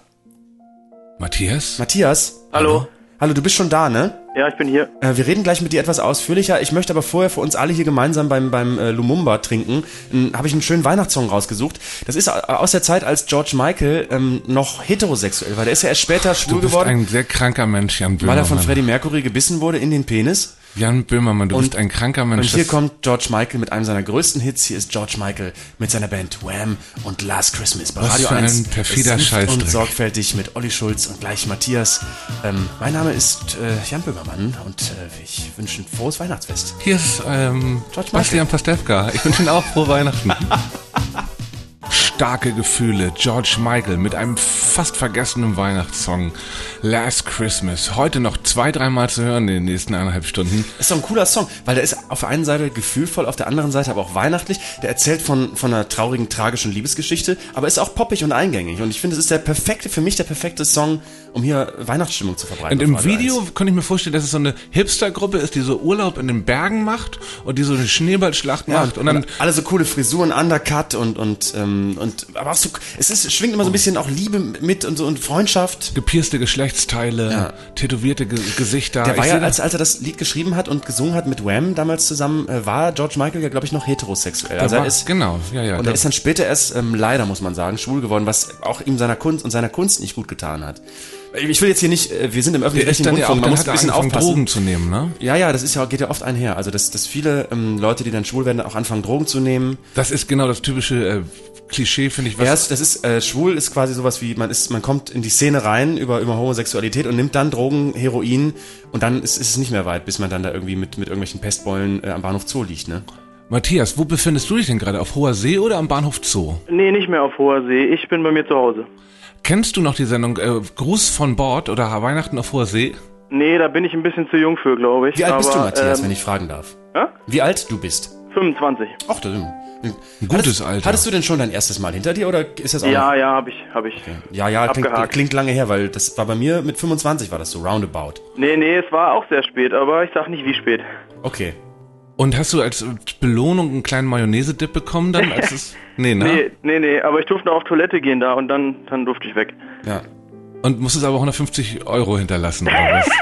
Matthias? Matthias? Hallo? Hallo, du bist schon da, ne? Ja, ich bin hier. Äh, wir reden gleich mit dir etwas ausführlicher. Ich möchte aber vorher für uns alle hier gemeinsam beim, beim äh, Lumumba trinken, habe ich einen schönen Weihnachtssong rausgesucht. Das ist aus der Zeit, als George Michael ähm, noch heterosexuell war. Der ist ja erst später schwul du bist geworden. Ein sehr kranker Mensch, Jan Böhmermann. Weil er von Freddie Mercury gebissen wurde in den Penis. Jan Böhmermann, du und, bist ein kranker Mensch. Und hier kommt George Michael mit einem seiner größten Hits. Hier ist George Michael mit seiner Band Wham und Last Christmas bei Was Radio für ein eins. perfider Scheißdreck. Und sorgfältig mit Olli Schulz und gleich Matthias. Ähm, mein Name ist äh, Jan Böhmermann und äh, ich wünsche ein frohes Weihnachtsfest. Hier ist ähm, George Bastian Pastewka. Ich wünsche Ihnen auch frohe Weihnachten. Starke Gefühle, George Michael mit einem fast vergessenen Weihnachtssong Last Christmas. Heute noch zwei, dreimal zu hören in den nächsten eineinhalb Stunden. Ist doch ein cooler Song, weil der ist auf der einen Seite gefühlvoll, auf der anderen Seite aber auch weihnachtlich. Der erzählt von, von einer traurigen, tragischen Liebesgeschichte, aber ist auch poppig und eingängig. Und ich finde, es ist der perfekte, für mich der perfekte Song, um hier Weihnachtsstimmung zu verbreiten. Und im Video könnte ich mir vorstellen, dass es so eine Hipster-Gruppe ist, die so Urlaub in den Bergen macht und die so eine Schneeballschlacht ja, macht. Und dann und alle so coole Frisuren, Undercut und, und, ähm, und aber auch so, es ist, schwingt immer so ein bisschen auch Liebe mit und so und Freundschaft. Gepierste Geschlechtsteile, ja. Tätowierte Ge- Gesichter. Der war ich ja, da, als, als er das Lied geschrieben hat und gesungen hat mit Wham damals zusammen, äh, war George Michael ja, glaube ich, noch heterosexuell. Also war, er ist, genau, ja, ja. Und er ist dann später erst, ähm, leider muss man sagen, schwul geworden, was auch ihm seiner Kunst und seiner Kunst nicht gut getan hat. Ich will jetzt hier nicht, wir sind im öffentlich-rechtlichen Rundfunk, ja man muss ein bisschen aufpassen. Drogen zu nehmen, ne? Ja, ja, das ist ja, geht ja oft einher. Also, dass, dass viele ähm, Leute, die dann schwul werden, auch anfangen, Drogen zu nehmen. Das ist genau das typische äh, Klischee, finde ich. Was Erst, das ist, äh, schwul ist quasi sowas wie, man ist, man kommt in die Szene rein über, über Homosexualität und nimmt dann Drogen, Heroin und dann ist, ist es nicht mehr weit, bis man dann da irgendwie mit, mit irgendwelchen Pestbeulen äh, am Bahnhof Zoo liegt, ne? Matthias, wo befindest du dich denn gerade? Auf Hoher See oder am Bahnhof Zoo? Nee, nicht mehr auf Hoher See. Ich bin bei mir zu Hause. Kennst du noch die Sendung äh, Gruß von Bord oder Weihnachten auf Hoher See? Nee, da bin ich ein bisschen zu jung für, glaube ich. Wie alt aber, bist du, Matthias, ähm, wenn ich fragen darf? Hä? Wie alt du bist? fünfundzwanzig. Ach, das ist ein Ein gutes hattest, Alter. Hattest du denn schon dein erstes Mal hinter dir oder ist das auch Ja, noch? ja, hab ich, hab ich. Okay. Ja, ja, klingt, Abgehakt. klingt lange her, weil das war bei mir mit fünfundzwanzig war das so, roundabout. Nee, nee, es war auch sehr spät, aber ich sag nicht wie spät. Okay. Und hast du als Belohnung einen kleinen Mayonnaise-Dip bekommen dann? Als es, nee, ne? Nee, nee, nee, aber ich durfte auf Toilette gehen da und dann, dann durfte ich weg. Ja. Und musstest aber hundertfünfzig Euro hinterlassen, oder was?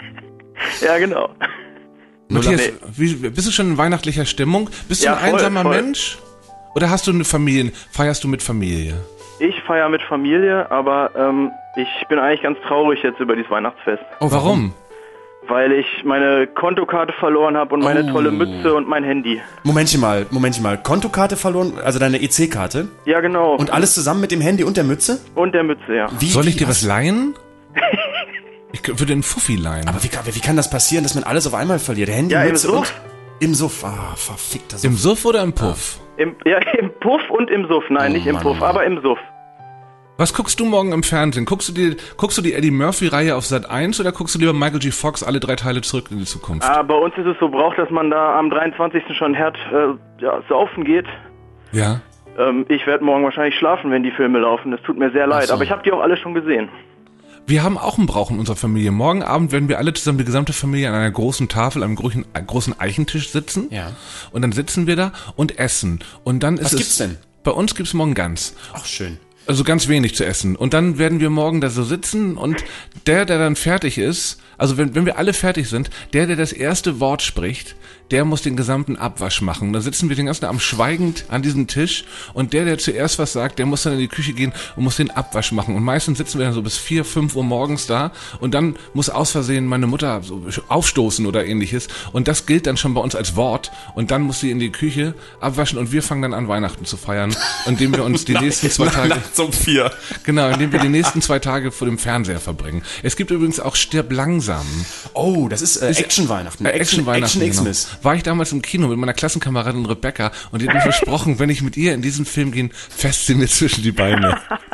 Ja, genau. Matthias, Nee. wie, bist du schon in weihnachtlicher Stimmung? Bist du Ja, ein voll, einsamer voll. Mensch? Oder hast du eine Familie? Feierst du mit Familie? Ich feiere mit Familie, aber ähm, ich bin eigentlich ganz traurig jetzt über dieses Weihnachtsfest. Oh, warum? Weil ich meine Kontokarte verloren habe und meine Oh. tolle Mütze und mein Handy. Momentchen mal, Momentchen mal. Kontokarte verloren, also deine E C-Karte Ja, genau. und alles zusammen mit dem Handy und der Mütze? Und der Mütze, ja. Wie, Soll ich wie, dir was leihen? Ich k- würde einen Fuffi leihen. Aber wie, kann- wie kann das passieren, dass man alles auf einmal verliert? Handy, Ja, im Mütze Suff. und... Im Suff. Ah, verfickter Suff. Im Suff oder im Puff? Im, ja, im Puff und im Suff. Nein, Oh, nicht im Mann, Puff, oh, Mann. aber im Suff. Was guckst du morgen im Fernsehen? Guckst du die, guckst du die Eddie Murphy-Reihe auf Sat eins oder guckst du lieber Michael G. Fox alle drei Teile zurück in die Zukunft? Ah, bei uns ist es so braucht, dass man da am dreiundzwanzigsten schon hart äh, ja, saufen geht. Ja. Ähm, ich werde morgen wahrscheinlich schlafen, wenn die Filme laufen. Das tut mir sehr leid, so. aber ich habe die auch alle schon gesehen. Wir haben auch einen Brauch in unserer Familie. Morgen Abend werden wir alle zusammen, die gesamte Familie, an einer großen Tafel, einem großen, großen Eichentisch sitzen. Ja. Und dann sitzen wir da und essen. Und dann ist Was es, gibt's denn? Bei uns gibt's morgen Gans. Ach, schön. Also ganz wenig zu essen. Und dann werden wir morgen da so sitzen und der, der dann fertig ist, also wenn, wenn wir alle fertig sind, der, der das erste Wort spricht, der muss den gesamten Abwasch machen. Da sitzen wir den ganzen Abend schweigend an diesem Tisch und der, der zuerst was sagt, der muss dann in die Küche gehen und muss den Abwasch machen. Und meistens sitzen wir dann so bis vier, fünf Uhr morgens da und dann muss aus Versehen meine Mutter so aufstoßen oder ähnliches und das gilt dann schon bei uns als Wort und dann muss sie in die Küche abwaschen und wir fangen dann an, Weihnachten zu feiern, indem wir uns die nächsten zwei Tage... Nachts um vier. Genau, indem wir die nächsten zwei Tage vor dem Fernseher verbringen. Es gibt übrigens auch Stirb langsam. Oh, das ist, äh, Action-Weihnachten. Äh, Action-Weihnachten, Action genau. Xmas. War ich damals im Kino mit meiner Klassenkameradin Rebecca und die hat mir versprochen, wenn ich mit ihr in diesen Film gehe, fässt sie mir zwischen die Beine.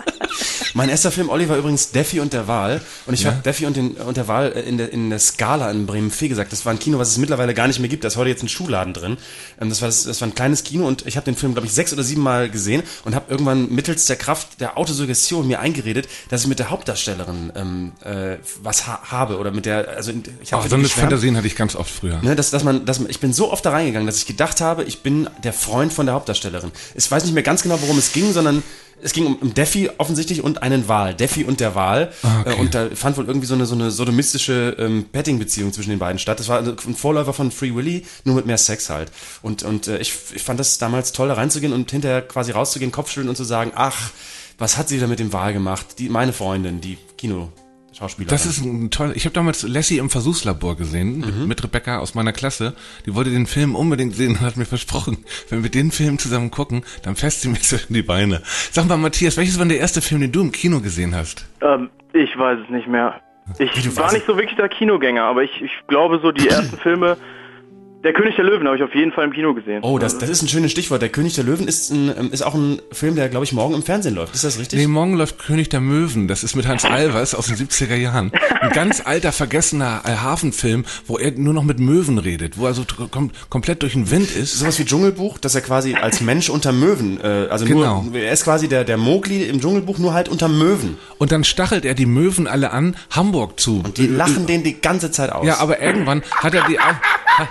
Mein erster Film, Olli, war übrigens Daffy und der Wal. Und ich Ja? habe Daffy und, den, und der Wal in der, in der Scala in Bremen-Veh gesagt. Das war ein Kino, was es mittlerweile gar nicht mehr gibt. Da ist heute jetzt ein Schuhladen drin. Ähm, Das war, das, das war ein kleines Kino und ich habe den Film, glaube ich, sechs oder sieben Mal gesehen und habe irgendwann mittels der Kraft der Autosuggestion mir eingeredet, dass ich mit der Hauptdarstellerin ähm, äh, was ha- habe oder mit der, also ich habe Ach, so eine Fantasien hatte ich ganz oft früher. Ne, dass, dass man, dass man, ich bin so oft da reingegangen, dass ich gedacht habe, ich bin der Freund von der Hauptdarstellerin. Ich weiß nicht mehr ganz genau, worum es ging, sondern es ging um, um Daffy offensichtlich und einen Wal. Daffy und der Wal. Okay. Äh, und da fand wohl irgendwie so eine, so eine sodomistische ähm, Petting-Beziehung zwischen den beiden statt. Das war ein Vorläufer von Free Willy, nur mit mehr Sex halt. Und, und äh, ich, ich fand das damals toll, da reinzugehen und hinterher quasi rauszugehen, Kopfschütteln und zu sagen, ach, was hat sie da mit dem Wal gemacht? Die, meine Freundin, die Kino... Schauspielerin. Das ist ein toller. Ich habe damals Lassie im Versuchslabor gesehen, mit, Mhm. mit Rebecca aus meiner Klasse. Die wollte den Film unbedingt sehen und hat mir versprochen, wenn wir den Film zusammen gucken, dann fässt sie mir zwischen die Beine. Sag mal, Matthias, welches war denn der erste Film, den du im Kino gesehen hast? Ähm, ich weiß es nicht mehr. Wie, du Ich war weißt nicht so wirklich der Kinogänger, aber ich, ich glaube so die ersten Filme... Der König der Löwen habe ich auf jeden Fall im Kino gesehen. Oh, das, das ist ein schönes Stichwort. Der König der Löwen ist, ein, ist auch ein Film, der, glaube ich, morgen im Fernsehen läuft. Ist das richtig? Nee, morgen läuft König der Möwen. Das ist mit Hans Albers aus den siebziger Jahren. Ein ganz alter, vergessener äh, Hafenfilm, wo er nur noch mit Möwen redet, wo er so tr- kom- komplett durch den Wind ist. Sowas wie Dschungelbuch, dass er quasi als Mensch unter Möwen, äh, also Genau. nur, er ist quasi der, der Mowgli im Dschungelbuch, nur halt unter Möwen. Und dann stachelt er die Möwen alle an, Hamburg zu. Und die lachen den die ganze Zeit aus. Ja, aber irgendwann hat er die... Hat,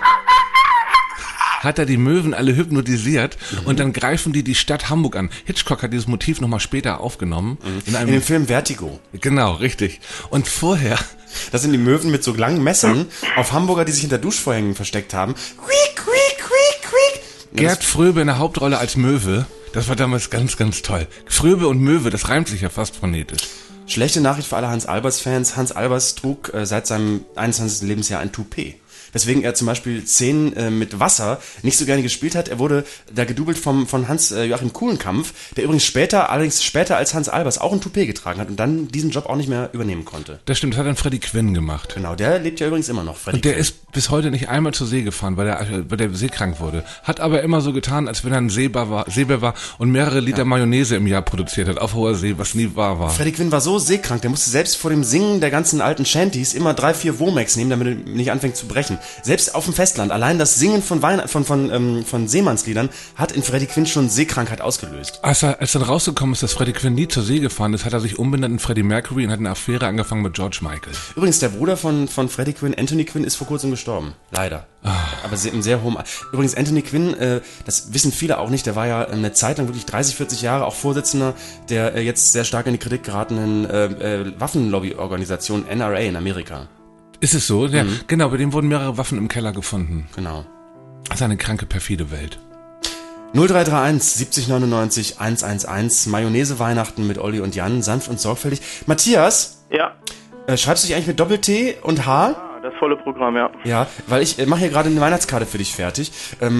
hat er die Möwen alle hypnotisiert Mhm. und dann greifen die die Stadt Hamburg an. Hitchcock hat dieses Motiv nochmal später aufgenommen. Mhm. In einem, In dem Film Vertigo. genau, richtig. Und vorher, Das sind die Möwen mit so langen Messern auf Hamburger, die sich hinter Duschvorhängen versteckt haben. Quiek, quiek, quiek, quiek. Ja, Gerd Fröbe in der Hauptrolle als Möwe. Das war damals ganz, ganz toll. Fröbe und Möwe, das reimt sich ja fast phonetisch. das- Schlechte Nachricht für alle Hans-Albers-Fans. Hans Albers trug äh, seit seinem einundzwanzigsten Lebensjahr ein Toupet. Weswegen er zum Beispiel Szenen äh, mit Wasser nicht so gerne gespielt hat. Er wurde da gedoubelt vom, von Hans-Joachim Kulenkampf, der übrigens später, allerdings später als Hans Albers auch ein Toupet getragen hat und dann diesen Job auch nicht mehr übernehmen konnte. Das stimmt, das hat dann Freddie Quinn gemacht. Genau, der lebt ja übrigens immer noch, Freddie Und der Quinn. ist bis heute nicht einmal zur See gefahren, weil er, weil der seekrank wurde. Hat aber immer so getan, als wenn er ein Seebär war, Seebär war und mehrere Liter Mayonnaise im Jahr produziert hat, auf hoher See, was nie wahr war. Freddie Quinn war so seekrank, der musste selbst vor dem Singen der ganzen alten Shanties immer drei, vier Womex nehmen, damit er nicht anfängt zu brechen. Selbst auf dem Festland, allein das Singen von, Weihn- von, von, ähm, von Seemannsliedern hat in Freddie Quinn schon Seekrankheit ausgelöst. Als, er, als dann rausgekommen ist, dass Freddie Quinn nie zur See gefahren ist, hat er sich umbenannt in Freddie Mercury und hat eine Affäre angefangen mit George Michael. Übrigens, der Bruder von, von Freddie Quinn, Anthony Quinn, ist vor kurzem gestorben. Leider. Aber sehr, im sehr hohem... Übrigens, Anthony Quinn, äh, das wissen viele auch nicht, der war ja eine Zeit lang, wirklich dreißig, vierzig Jahre, auch Vorsitzender der äh, jetzt sehr stark in die Kritik geratenen äh, äh, Waffenlobbyorganisation N R A in Amerika. Ist es so? Ja, genau, bei dem wurden mehrere Waffen im Keller gefunden. Genau. Das ist eine kranke, perfide Welt. null drei drei eins siebzig neunundneunzig hundertelf Mayonnaise Weihnachten mit Olli und Jan, sanft und sorgfältig. Matthias, Ja, äh, schreibst du dich eigentlich mit Doppel-T und H? ah, das volle Programm, ja. Ja, weil ich äh, mache hier gerade eine Weihnachtskarte für dich fertig. Ähm,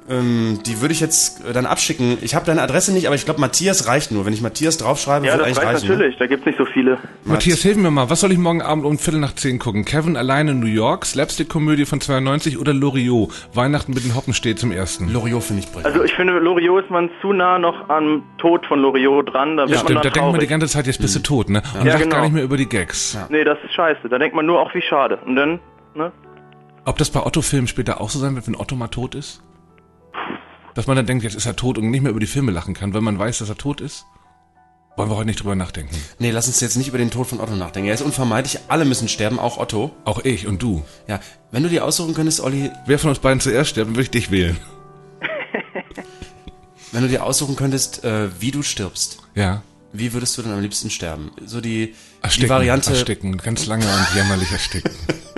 Ähm, die würde ich jetzt äh, dann abschicken. Ich habe deine Adresse nicht, aber ich glaube, Matthias reicht nur. Wenn ich Matthias draufschreibe, Ja, wird das eigentlich reicht reichen. natürlich, da gibt's nicht so viele. Matthias, hilf mir mal. Was soll ich morgen Abend um Viertel nach zehn gucken? Kevin alleine in New York, Slapstick-Komödie von zweiundneunzig oder Loriot? Weihnachten mit den Hoppenstedt zum ersten. Loriot finde ich brillant. Also ich finde, Loriot ist man zu nah noch am Tod von Loriot dran, da wird Ja, man stimmt, dann da denkt man die traurig. ganze Zeit, jetzt bist du tot, ne? Und Ja, lacht genau. gar nicht mehr über die Gags. Ja. Nee, das ist scheiße, da denkt man nur auch, wie schade. Und dann, ne? Ob das bei Otto-Filmen später auch so sein wird, wenn Otto mal tot ist? Dass man dann denkt, jetzt ist er tot und nicht mehr über die Filme lachen kann, weil man weiß, dass er tot ist? Wollen wir heute nicht drüber nachdenken? Nee, lass uns jetzt nicht über den Tod von Otto nachdenken. Er ist unvermeidlich, alle müssen sterben, auch Otto. Auch ich und du. Ja, wenn du dir aussuchen könntest, Olli, Wer von uns beiden zuerst stirbt, würde ich dich wählen. wenn du dir aussuchen könntest, äh, wie du stirbst, Ja. wie würdest du denn am liebsten sterben? So die, Ersticken, die Variante... ersticken, ganz lange und jämmerlich ersticken.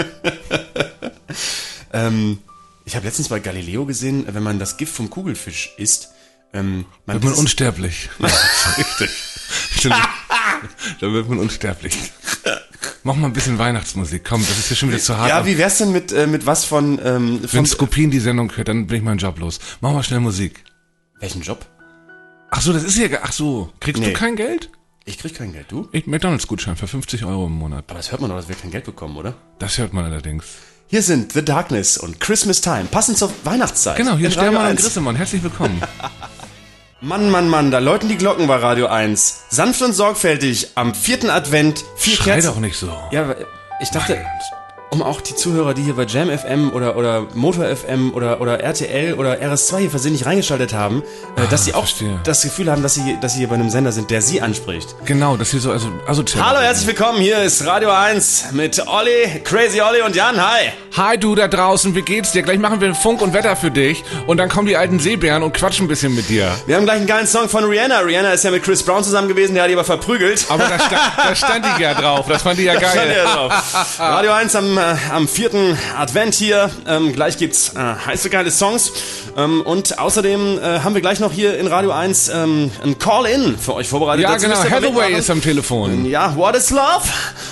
Ähm, ich habe letztens bei Galileo gesehen, wenn man das Gift vom Kugelfisch isst, ähm, man Wird man dieses- unsterblich. Ja, das ist richtig. Stimmt. Da wird man unsterblich. Mach mal ein bisschen Weihnachtsmusik, komm, das ist ja schon wieder zu hart. Ja, wie wär's denn mit, äh, mit was von, ähm, Wenn von Skopin die Sendung hört, dann bin ich meinen Job los. Mach mal schnell Musik. welchen Job? Ach so, das ist ja, ge- ach so, kriegst Nee. du kein Geld? Ich krieg kein Geld, du? Ich McDonalds-Gutschein für fünfzig Euro im Monat. Aber das hört man doch, dass wir kein Geld bekommen, oder? Das hört man allerdings. Hier sind The Darkness und Christmas Time, passend zur Weihnachtszeit. Genau, hier In ist Radio Stermann und eins. Grissemann. Herzlich willkommen. Mann, Mann, Mann, da läuten die Glocken bei Radio eins. Sanft und sorgfältig am vierten Advent. Vier Schrei Kerzen. doch nicht so. Ja, ich dachte, um auch die Zuhörer, die hier bei Jam F M oder, oder Motor F M oder, oder R T L oder R S zwei hier versehentlich reingeschaltet haben, äh, dass sie auch verstehe. das Gefühl haben, dass sie, dass sie hier bei einem Sender sind, der sie anspricht. Genau, das hier so, also, asozial. Hallo, herzlich willkommen, hier ist Radio eins mit Olli, Crazy Olli und Jan, hi. Hi du da draußen, wie geht's dir? Gleich machen wir Funk und Wetter für dich und dann kommen die alten Seebären und quatschen ein bisschen mit dir. Wir haben gleich einen geilen Song von Rihanna. Rihanna ist ja mit Chris Brown zusammen gewesen, der hat die aber verprügelt. Aber da, sta da stand die ja drauf, das fand die ja Stand geil. ja drauf. Radio eins am, äh, am vierten Advent hier. Ähm, gleich gibt's äh, heiße geile Songs. Ähm, und außerdem äh, haben wir gleich noch hier in Radio eins ähm, ein Call-In für euch vorbereitet. Ja Dazu genau, müsst ihr aber Hathaway mitmachen. ist am Telefon. Ja, what is love?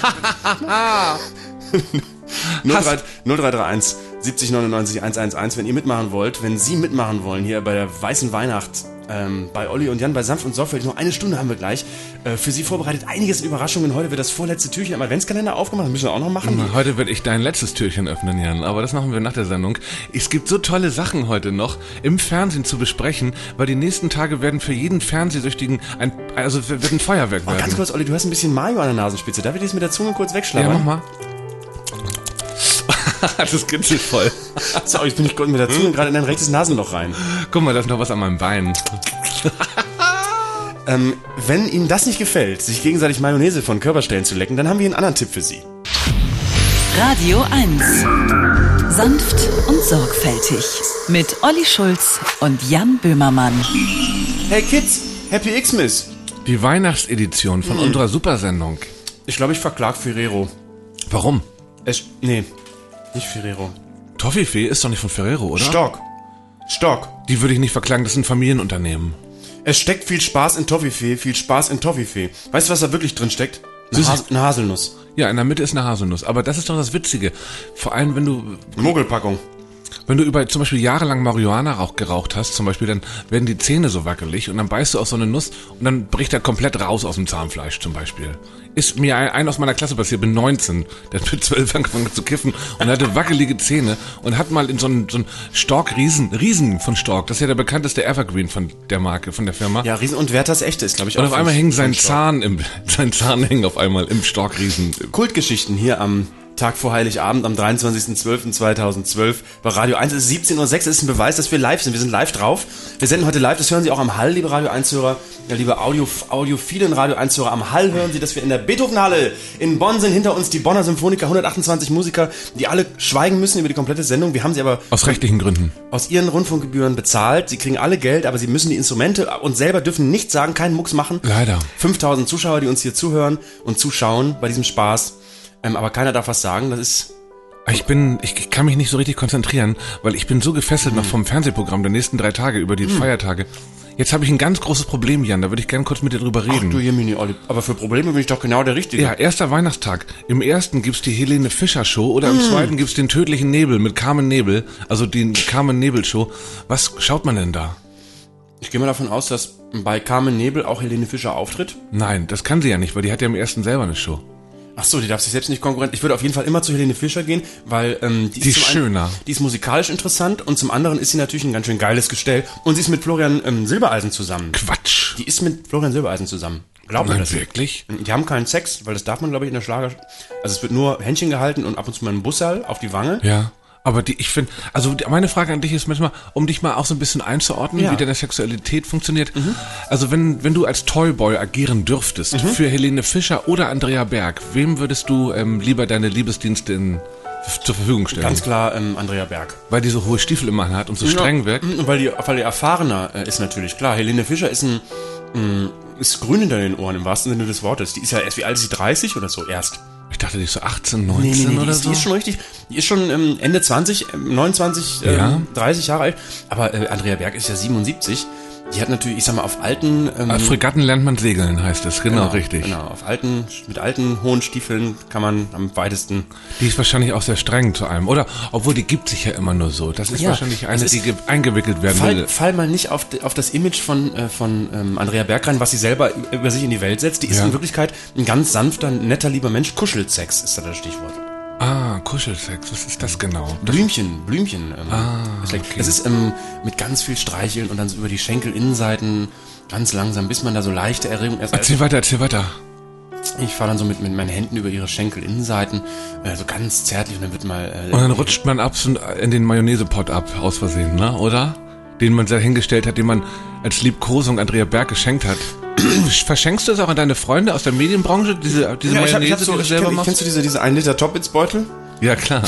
null drei null drei drei eins siebzig neunundneunzig hundertelf, wenn ihr mitmachen wollt, wenn Sie mitmachen wollen hier bei der Weißen Weihnacht, ähm, bei Olli und Jan, bei Sanft und Sorgfältig, noch eine Stunde haben wir gleich äh, für Sie vorbereitet. Einiges an Überraschungen. Heute wird das vorletzte Türchen am Adventskalender aufgemacht, das müssen wir auch noch machen. Heute werde ich dein letztes Türchen öffnen, Jan, aber das machen wir nach der Sendung. Es gibt so tolle Sachen heute noch im Fernsehen zu besprechen, weil die nächsten Tage werden für jeden Fernsehsüchtigen ein, also wird ein Feuerwerk Oh, werden. ganz kurz, Olli, du hast ein bisschen Mayo an der Nasenspitze. Darf ich das mit der Zunge kurz Ja, wegschlagen? mach mal. Das kitzelt voll. So, jetzt bin ich mit der Zunge gerade in dein rechtes Nasenloch rein. Guck mal, da ist noch was an meinem Bein. Ähm, wenn Ihnen das nicht gefällt, sich gegenseitig Mayonnaise von Körperstellen zu lecken, dann haben wir einen anderen Tipp für Sie. Radio eins. Sanft und sorgfältig. Mit Olli Schulz und Jan Böhmermann. Hey Kids, Happy Xmas. Die Weihnachtsedition von unserer Supersendung. Ich glaube, ich verklag Ferrero. Warum? Es, nee, nicht Ferrero. Toffifee ist doch nicht von Ferrero, oder? Stock. Stock. Die würde ich nicht verklagen, das sind Familienunternehmen. Es steckt viel Spaß in Toffifee, viel Spaß in Toffifee. Weißt du, was da wirklich drin steckt? Eine, Süß- Has eine Haselnuss. Ja, in der Mitte ist eine Haselnuss. Aber das ist doch das Witzige. Vor allem, wenn du, Mogelpackung. wenn du über zum Beispiel jahrelang Marihuana rauch, geraucht hast, zum Beispiel, dann werden die Zähne so wackelig und dann beißt du auf so eine Nuss und dann bricht er komplett raus aus dem Zahnfleisch zum Beispiel. Ist mir ein, ein aus meiner Klasse passiert, bin neunzehn, der hat mit zwölf angefangen zu kiffen und hatte wackelige Zähne und hat mal in so einen, so einen Stork, Riesen, Riesen von Stork, das ist ja der bekannteste Evergreen von der Marke, von der Firma. Ja, Riesen und Werthers Echte ist, glaube ich, Und auch auf einmal von- hing von sein Stork. Zahn im, sein Zahn hing auf einmal im Storkriesen. Kultgeschichten hier am Tag vor Heiligabend am dreiundzwanzigsten zwölften zweitausendzwölf bei Radio eins. Es ist siebzehn Uhr sechs, es ist ein Beweis, dass wir live sind. Wir sind live drauf. Wir senden heute live, das hören Sie auch am Hall, liebe Radio eins-Hörer. Ja, liebe Audio, audiophilen Radio eins-Hörer, am Hall hören Sie, dass wir in der Beethovenhalle in Bonn sind. Hinter uns die Bonner Symphoniker, hundertachtundzwanzig Musiker, die alle schweigen müssen über die komplette Sendung. Wir haben sie aber Aus rechtlichen Gründen. aus ihren Rundfunkgebühren bezahlt. Sie kriegen alle Geld, aber sie müssen die Instrumente und selber dürfen nichts sagen, keinen Mucks machen. Leider. fünftausend Zuschauer, die uns hier zuhören und zuschauen bei diesem Spaß. Ähm, aber keiner darf was sagen. Das ist... Ich bin, ich kann mich nicht so richtig konzentrieren, weil ich bin so gefesselt noch vom Fernsehprogramm der nächsten drei Tage über die Feiertage. Jetzt habe ich ein ganz großes Problem, Jan, da würde ich gerne kurz mit dir drüber reden. Ach du Jemini, Olli, aber für Probleme bin ich doch genau der Richtige. Ja, erster Weihnachtstag. Im ersten gibt's die Helene Fischer Show oder im mm. zweiten gibt's den Tödlichen Nebel mit Carmen Nebel, also die Carmen Nebel Show. Was schaut man denn da? Ich gehe mal davon aus, dass bei Carmen Nebel auch Helene Fischer auftritt. Nein, das kann sie ja nicht, weil die hat ja im ersten selber eine Show. Ach so, die darf sich selbst nicht konkurrieren. Ich würde auf jeden Fall immer zu Helene Fischer gehen, weil ähm, die, die ist, ist schöner. Einen, die ist musikalisch interessant und zum anderen ist sie natürlich ein ganz schön geiles Gestell und sie ist mit Florian ähm, Silbereisen zusammen. Quatsch. Die ist mit Florian Silbereisen zusammen. Glaubt man das? Wirklich? Die haben keinen Sex, weil das darf man, glaube ich, in der Schlager... Also es wird nur Händchen gehalten und ab und zu mal ein Bussal auf die Wange. Ja. Aber die, ich finde, also meine Frage an dich ist manchmal, um dich mal auch so ein bisschen einzuordnen, ja. wie deine Sexualität funktioniert. Mhm. Also wenn wenn du als Toyboy agieren dürftest mhm. für Helene Fischer oder Andrea Berg, wem würdest du ähm, lieber deine Liebesdienste in, zur Verfügung stellen? Ganz klar ähm, Andrea Berg. Weil die so hohe Stiefel immer hat und so ja. streng wirkt? Und weil die, weil die erfahrener äh, ist natürlich, klar. Helene Fischer ist ein mh, ist grün hinter den Ohren, im wahrsten Sinne des Wortes. Die ist ja erst, wie alt ist sie, dreißig oder so erst? Ich dachte, die ist so achtzehn, neunzehn nee, nee, nee, oder die ist, so. Die ist schon richtig, die ist schon ähm, Ende zwanzig, neunundzwanzig, ja. ähm, dreißig Jahre alt. Aber äh, Andrea Berg ist ja siebenundsiebzig. Die hat natürlich, ich sag mal, auf alten... Ähm, Als Fregatten lernt man segeln, heißt es. Genau, genau, richtig. Genau, auf alten, mit alten, hohen Stiefeln kann man am weitesten... Die ist wahrscheinlich auch sehr streng zu einem, oder? Obwohl, die gibt sich ja immer nur so. Das ist ja, wahrscheinlich eine, ist, die eingewickelt werden fall, will. Fall mal nicht auf, auf das Image von, äh, von ähm, Andrea Berg rein, was sie selber über sich in die Welt setzt. Die ist ja. in Wirklichkeit ein ganz sanfter, netter, lieber Mensch. Kuschelsex ist da das Stichwort. Ah, Kuschelsex, was ist das genau? Blümchen, Blümchen. Ähm, ah, okay. Das ist ähm, mit ganz viel Streicheln und dann so über die Schenkelinnenseiten ganz langsam, bis man da so leichte Erregung erst... Erzähl weiter, erzähl weiter. Ich fahre dann so mit, mit meinen Händen über ihre Schenkelinnenseiten, äh, so ganz zärtlich und dann wird mal... Äh, und dann rutscht man ab in den Mayonnaisepot ab, aus Versehen, ne, oder? Den man da hingestellt hat, den man als Liebkosung Andrea Berg geschenkt hat. Verschenkst du es auch an deine Freunde aus der Medienbranche, diese, diese ja, Mayonnaise, ich hab, ich hab so, die du ich selber kenn, machst? Kennst du diese, diese ein Liter Toppitz-Beutel? Ja, klar.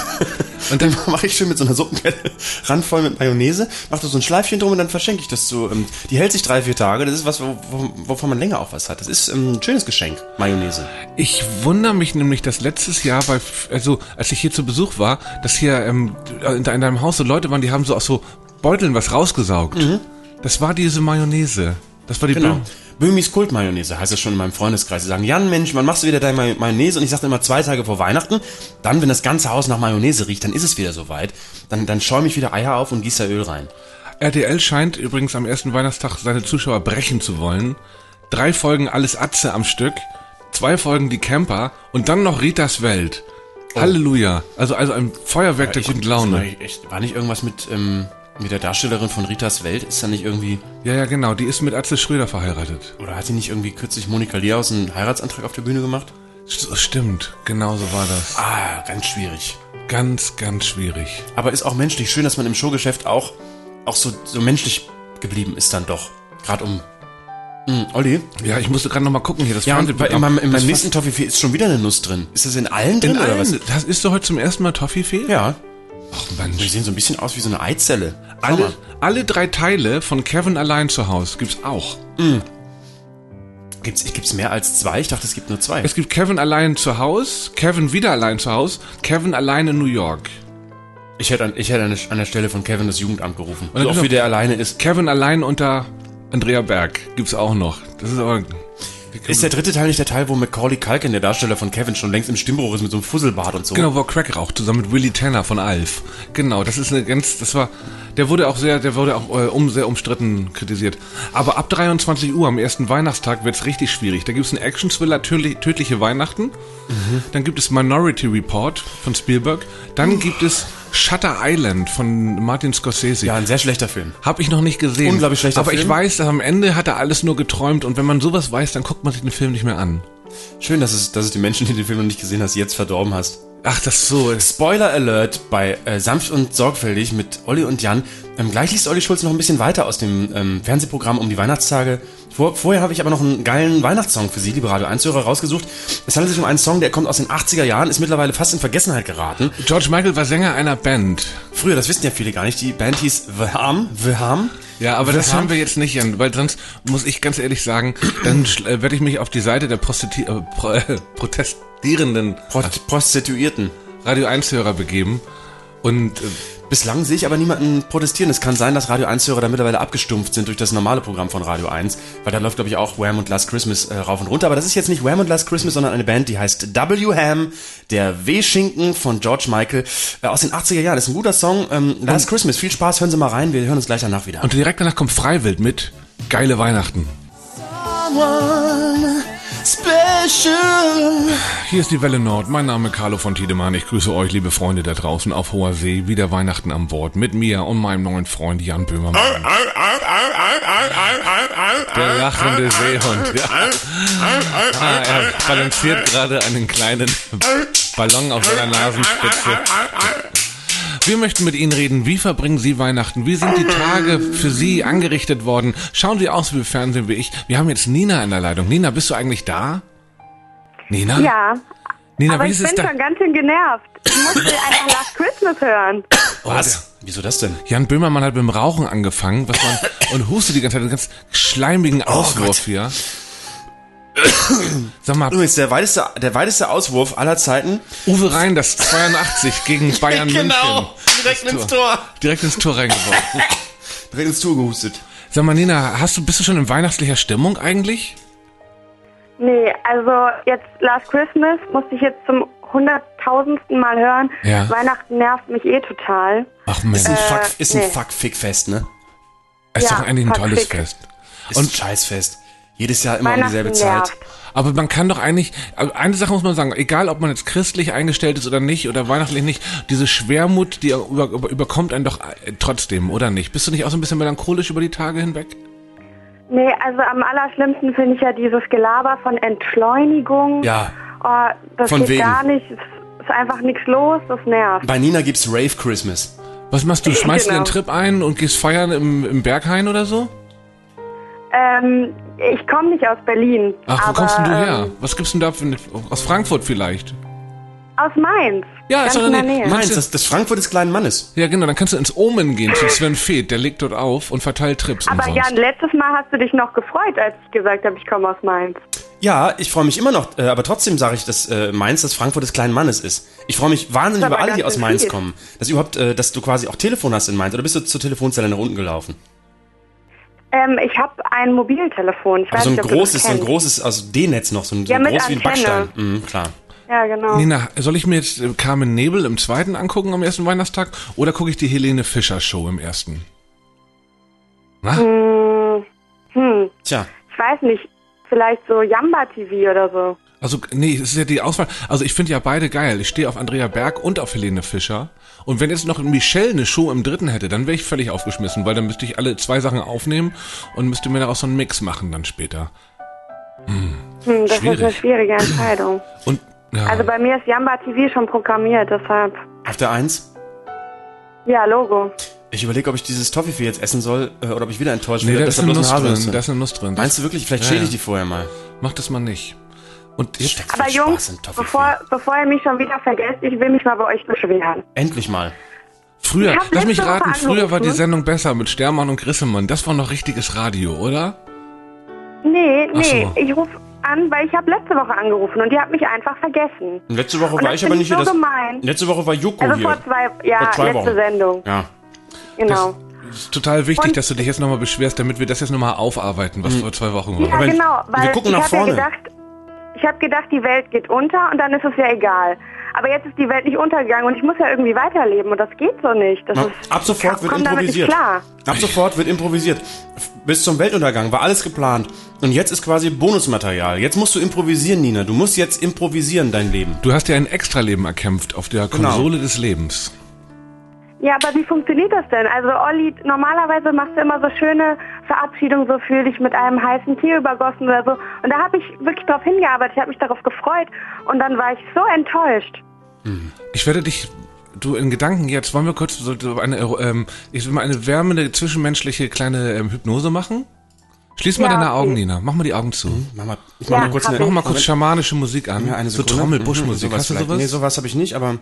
Und dann mache ich schön mit so einer Suppenkette randvoll mit Mayonnaise, mach da so ein Schleifchen drum und dann verschenke ich das so. Ähm, die hält sich drei, vier Tage, das ist was, wo, wo, wovon man länger auch was hat. Das ist ähm, ein schönes Geschenk, Mayonnaise. Ich wundere mich nämlich, dass letztes Jahr, bei, also als ich hier zu Besuch war, dass hier ähm, in deinem Haus so Leute waren, die haben so aus so Beuteln was rausgesaugt. Mhm. Das war diese Mayonnaise. Das war die genau. Böhmis Kultmayonnaise heißt es schon in meinem Freundeskreis. Sie sagen, Jan, Mensch, wann machst du wieder deine Mayonnaise? Und ich sage immer zwei Tage vor Weihnachten. Dann, wenn das ganze Haus nach Mayonnaise riecht, dann ist es wieder soweit. Dann, dann schäume ich wieder Eier auf und gieße da Öl rein. R T L scheint übrigens am ersten Weihnachtstag seine Zuschauer brechen zu wollen. Drei Folgen Alles Atze am Stück, zwei Folgen Die Camper und dann noch Ritas Welt. Oh. Halleluja. Also, also ein Feuerwerk ja, der guten Laune. Echt, war nicht irgendwas mit... Ähm Mit der Darstellerin von Ritas Welt ist da nicht irgendwie... Ja, ja, genau. Die ist mit Atze Schröder verheiratet. Oder hat sie nicht irgendwie kürzlich Monika Lierhaus einen Heiratsantrag auf der Bühne gemacht? Stimmt. Genau so war das. Ah, ganz schwierig. Ganz, ganz schwierig. Aber ist auch menschlich. Schön, dass man im Showgeschäft auch, auch so, so menschlich geblieben ist dann doch. Gerade um... Mh, Olli? Ja, ich musste gerade noch mal gucken hier. Das ja, und in meinem, in meinem nächsten Toffifee ist schon wieder eine Nuss drin. Ist das in allen drin in oder allen? was? Das isst du heute zum ersten Mal Toffifee? Ja. Ach Mensch. Die sehen so ein bisschen aus wie so eine Eizelle. Alle, alle drei Teile von Kevin allein zu Hause gibt's auch. Mm. Gibt's, gibt's mehr als zwei? Ich dachte, es gibt nur zwei. Es gibt Kevin allein zu Hause, Kevin wieder allein zu Hause, Kevin allein in New York. Ich hätte an, ich hätte an, an der Stelle von Kevin das Jugendamt gerufen. Und so oft wie der alleine ist. Kevin allein unter Andrea Berg gibt's auch noch. Das ist aber... Ist der dritte Teil nicht der Teil, wo Macaulay Culkin, der Darsteller von Kevin, schon längst im Stimmbruch ist mit so einem Fusselbart und so? Genau, wo er Crack raucht, zusammen mit Willie Tanner von Alf. Genau, das ist eine ganz, das war, der wurde auch sehr, der wurde auch äh, um, sehr umstritten kritisiert. Aber ab dreiundzwanzig Uhr am ersten Weihnachtstag wird's richtig schwierig. Da gibt's einen Action-Thriller, Tödlich, Tödliche Weihnachten. Mhm. Dann gibt es Minority Report von Spielberg. Dann uh. gibt es Shutter Island von Martin Scorsese. Ja, ein sehr schlechter Film. Hab ich noch nicht gesehen. Unglaublich schlechter Aber Film. Aber ich weiß, dass am Ende hat er alles nur geträumt und wenn man sowas weiß, dann guckt man sich den Film nicht mehr an. Schön, dass es, dass es die Menschen, die den Film noch nicht gesehen hast, jetzt verdorben hast. Ach, das so ist. Spoiler Alert bei äh, Sanft und Sorgfältig mit Olli und Jan. Ähm, gleich liest Olli Schulz noch ein bisschen weiter aus dem ähm, Fernsehprogramm um die Weihnachtstage. Vor, vorher habe ich aber noch einen geilen Weihnachtssong für Sie, liebe Radio eins Hörer, rausgesucht. Es handelt sich um einen Song, der kommt aus den achtziger Jahren, ist mittlerweile fast in Vergessenheit geraten. George Michael war Sänger einer Band. Früher, das wissen ja viele gar nicht, die Band hieß The Harm. The Harm. Ja, aber das haben wir jetzt nicht an, weil sonst muss ich ganz ehrlich sagen, dann äh, werde ich mich auf die Seite der Prostitu- äh, Pro- äh, protestierenden Pro- Prostituierten Radio eins Hörer begeben und äh, Bislang sehe ich aber niemanden protestieren. Es kann sein, dass Radio eins-Hörer da mittlerweile abgestumpft sind durch das normale Programm von Radio eins, weil da läuft, glaube ich, auch Wham und Last Christmas äh, rauf und runter. Aber das ist jetzt nicht Wham und Last Christmas, sondern eine Band, die heißt W-Ham, der W-Schinken von George Michael äh, aus den achtziger Jahren. Das ist ein guter Song. Ähm, Last Christmas, viel Spaß, hören Sie mal rein. Wir hören uns gleich danach wieder. Und direkt danach kommt Freiwild mit Geile Weihnachten. Someone special. Hier ist die Welle Nord. Mein Name ist Carlo von Tiedemann. Ich grüße euch, liebe Freunde da draußen auf hoher See. Wieder Weihnachten an Bord mit mir und meinem neuen Freund Jan Böhmermann. Der lachende Seehund. Ja. Ah, er balanciert gerade einen kleinen Ballon auf seiner Nasenspitze. Wir möchten mit Ihnen reden, wie verbringen Sie Weihnachten? Wie sind die Tage für Sie angerichtet worden? Schauen Sie aus wie Fernsehen wie ich. Wir haben jetzt Nina in der Leitung. Nina, bist du eigentlich da? Nina? Ja, Nina, aber wie ich ist es bin da? schon ganz schön genervt. Ich musste einfach Last Christmas hören. Was? Wieso das denn? Jan Böhmermann hat mit dem Rauchen angefangen, was man und hustet die ganze Zeit, einen ganz schleimigen Auswurf Gott. hier. Sag mal, Übrigens, der weiteste, der weiteste Auswurf aller Zeiten. Uwe Rein, das zweiundachtzig gegen Bayern München. direkt ins Tor. Direkt ins Tor reingeworfen. Direkt ins Tor gehustet. Sag mal, Nina, hast du, bist du schon in weihnachtlicher Stimmung eigentlich? Nee, also jetzt Last Christmas musste ich jetzt zum hunderttausendsten Mal hören. Ja. Weihnachten nervt mich eh total. Ach Mensch, Ist ein, Fuck, ist ein nee. Fuck-Fick-Fest, ne? ist ja, doch eigentlich ein fuck, tolles fick. Fest. Ist ein Scheißfest. Jedes Jahr immer um Weihnachten dieselbe Zeit. nervt. Aber man kann doch eigentlich, also eine Sache muss man sagen, egal ob man jetzt christlich eingestellt ist oder nicht oder weihnachtlich nicht, diese Schwermut, die über, über, überkommt einen doch äh, trotzdem, oder nicht? Bist du nicht auch so ein bisschen melancholisch über die Tage hinweg? Nee, also am allerschlimmsten finde ich ja dieses Gelaber von Entschleunigung. Ja. Oh, das Von geht wegen. gar nicht. Es ist einfach nichts los, das nervt. Bei Nina gibt's Rave Christmas. Was machst du? Schmeißt du Genau. den Trip ein und gehst feiern im, im Berghain oder so? Ähm, ich komme nicht aus Berlin. Ach, wo aber, kommst denn du her? Ähm, Was gibt's denn da für eine, aus Frankfurt vielleicht? aus Mainz. Ja, ganz ist doch in der in der Nähe. Nähe. Meinst du, das, das Frankfurt des kleinen Mannes? Ja, genau, dann kannst du ins Omen gehen zu Sven Feth, der legt dort auf und verteilt Trips Aber umsonst. Jan, letztes Mal hast du dich noch gefreut, als ich gesagt habe, ich komme aus Mainz. Ja, ich freue mich immer noch, äh, aber trotzdem sage ich, dass äh, Mainz das Frankfurt des kleinen Mannes ist. Ich freue mich wahnsinnig Das ist über aber alle, die ganz aus Mainz viel. kommen. Dass überhaupt, äh, dass du quasi auch Telefon hast in Mainz, oder bist du zur Telefonzelle nach unten gelaufen? Ähm, ich habe ein Mobiltelefon. Ich weiß Also ein nicht, ob großes, du das so ein kennst. großes, also D-Netz noch, so ein, so Ja, ein mit groß wie ein Antenne. Backstein. Mhm, klar. Ja, genau. Nina, soll ich mir jetzt äh, Carmen Nebel im zweiten angucken am ersten Weihnachtstag oder gucke ich die Helene Fischer Show im ersten? Na? Hm, hm, Tja, ich weiß nicht. Vielleicht so Jamba-T V oder so. Also, nee, es ist ja die Auswahl. Also, ich finde ja beide geil. Ich stehe auf Andrea Berg und auf Helene Fischer. Und wenn jetzt noch Michelle eine Show im dritten hätte, dann wäre ich völlig aufgeschmissen, weil dann müsste ich alle zwei Sachen aufnehmen und müsste mir daraus so einen Mix machen dann später. Hm, das Schwierig. ist eine schwierige Entscheidung. Und, ja. Also bei mir ist Jamba-T V schon programmiert, deshalb. auf der Eins. Ja, Logo. Ich überlege, ob ich dieses Toffifee jetzt essen soll, äh, oder ob ich wieder enttäuscht nee, werde, da dass ist da eine bloß Nuss eine drin. Haselnuss Da ist eine Nuss drin. Meinst du wirklich? Vielleicht Ja, schäle ich ja. die vorher mal. Mach das mal nicht. Und jetzt, Steckt Aber viel Jungs, Spaß in Toffifee. bevor, bevor ihr mich schon wieder vergesst, ich will mich mal bei euch beschweren. Endlich mal. früher, Ich hab lass mich letzte Woche raten, früher war die angerufen. Sendung besser mit Stermann und Grissemann. Das war noch richtiges Radio, oder? Nee, Ach nee, so. ich rufe an, weil ich habe letzte Woche angerufen und die hat mich einfach vergessen. Und letzte Woche Und war das ich aber find nicht ich hier. so Das, gemein. letzte Woche war Joko Also hier. vor zwei, ja, Vor zwei letzte Wochen. Sendung. Ja. Genau. Das ist total wichtig, Und- dass du dich jetzt nochmal beschwerst, damit wir das jetzt nochmal aufarbeiten, was vor zwei Wochen war. Ja, Aber genau, wir weil gucken ich nach habe ja vorne. gedacht, ich habe gedacht, die Welt geht unter und dann ist es ja egal. Aber jetzt ist die Welt nicht untergegangen und ich muss ja irgendwie weiterleben und das geht so nicht. Das Na, ist, ab sofort ich wird komm damit nicht improvisiert. klar. Ab sofort wird improvisiert. F- Bis zum Weltuntergang war alles geplant. Und jetzt ist quasi Bonusmaterial. Jetzt musst du improvisieren, Nina. Du musst jetzt improvisieren, dein Leben. Du hast ja ein Extraleben erkämpft auf der Genau. Konsole des Lebens. Ja, aber wie funktioniert das denn? Also Olli, normalerweise machst du immer so schöne Verabschiedungen, so fühl dich mit einem heißen Tee übergossen oder so. Und da habe ich wirklich drauf hingearbeitet, ich habe mich darauf gefreut und dann war ich so enttäuscht. Ich werde dich, du in Gedanken jetzt, wollen wir kurz so so eine, ähm, ich will mal eine wärmende, zwischenmenschliche kleine ähm, Hypnose machen? Schließ mal Ja, deine Augen, okay. Nina. Mach mal die Augen zu. Mach mal, ich Ja, mach mal kurz hab eine, ich. Mach mal kurz schamanische Musik an. Ja, eine so Sekunde. Trommel-Busch-Musik. Mhm, Hast du vielleicht. sowas? Nee, sowas habe ich nicht, aber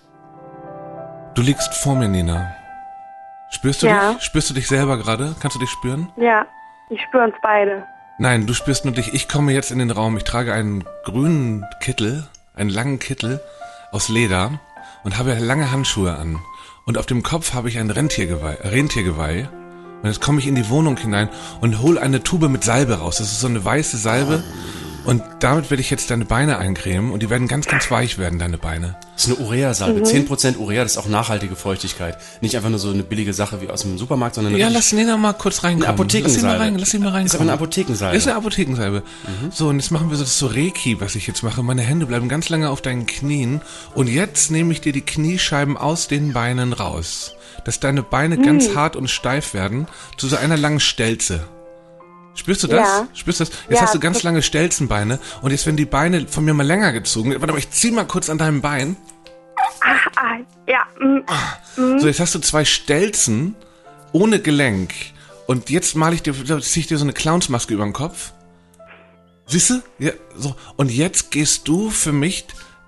Du liegst vor mir, Nina. Spürst du Ja. dich? Spürst du dich selber gerade? Kannst du dich spüren? Ja, ich spüre uns beide. Nein, du spürst nur dich. Ich komme jetzt in den Raum. Ich trage einen grünen Kittel, einen langen Kittel aus Leder und habe lange Handschuhe an. und auf dem Kopf habe ich ein Rentiergeweih, Rentiergeweih. Und jetzt komme ich in die Wohnung hinein und hole eine Tube mit Salbe raus. Das ist so eine weiße Salbe. Und damit werde ich jetzt deine Beine eincremen und die werden ganz, ganz weich werden, deine Beine. Das ist eine Urea-Salbe. Mhm. zehn Prozent Urea, das ist auch nachhaltige Feuchtigkeit. Nicht einfach nur so eine billige Sache wie aus dem Supermarkt, sondern eine Ja, lass Nena mal kurz reinkommen. Eine Apothekensalbe. Lass ihn mal rein, lass ihn mal reinkommen. Ist aber eine Apothekensalbe. Ist eine Apothekensalbe. Mhm. So, und jetzt machen wir so das so Reiki, was ich jetzt mache. Meine Hände bleiben ganz lange auf deinen Knien. Und jetzt nehme ich dir die Kniescheiben aus den Beinen raus. Dass deine Beine mhm. ganz hart und steif werden, zu so einer langen Stelze. Spürst du das? Ja. Spürst du das? Jetzt ja, hast du ganz lange Stelzenbeine und jetzt werden die Beine von mir mal länger gezogen. Warte mal, ich zieh mal kurz an deinem Bein. Ach, ah, ja. Mm, mm. So, jetzt hast du zwei Stelzen ohne Gelenk und jetzt male ich dir, zieh ich dir so eine Clownsmaske über den Kopf. Siehst du? Ja, so. Und jetzt gehst du für mich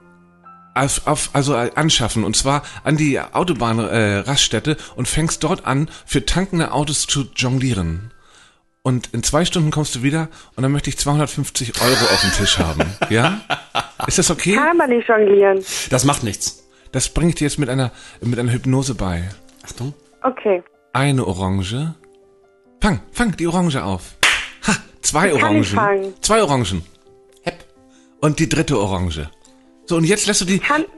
auf, auf, also anschaffen und zwar an die Autobahnraststätte äh, und fängst dort an, für tankende Autos zu jonglieren. Und in zwei Stunden kommst du wieder und dann möchte ich zweihundertfünfzig Euro auf dem Tisch haben. Ja? Ist das okay? Kann man nicht jonglieren. Das macht nichts. Das bringe ich dir jetzt mit einer, mit einer Hypnose bei. Achtung. Okay. Eine Orange. Fang, fang die Orange auf. Ha, zwei Ich kann nicht Orangen. fangen. Zwei Orangen. Hepp. Und die dritte Orange. So, und jetzt lässt du die... Kann,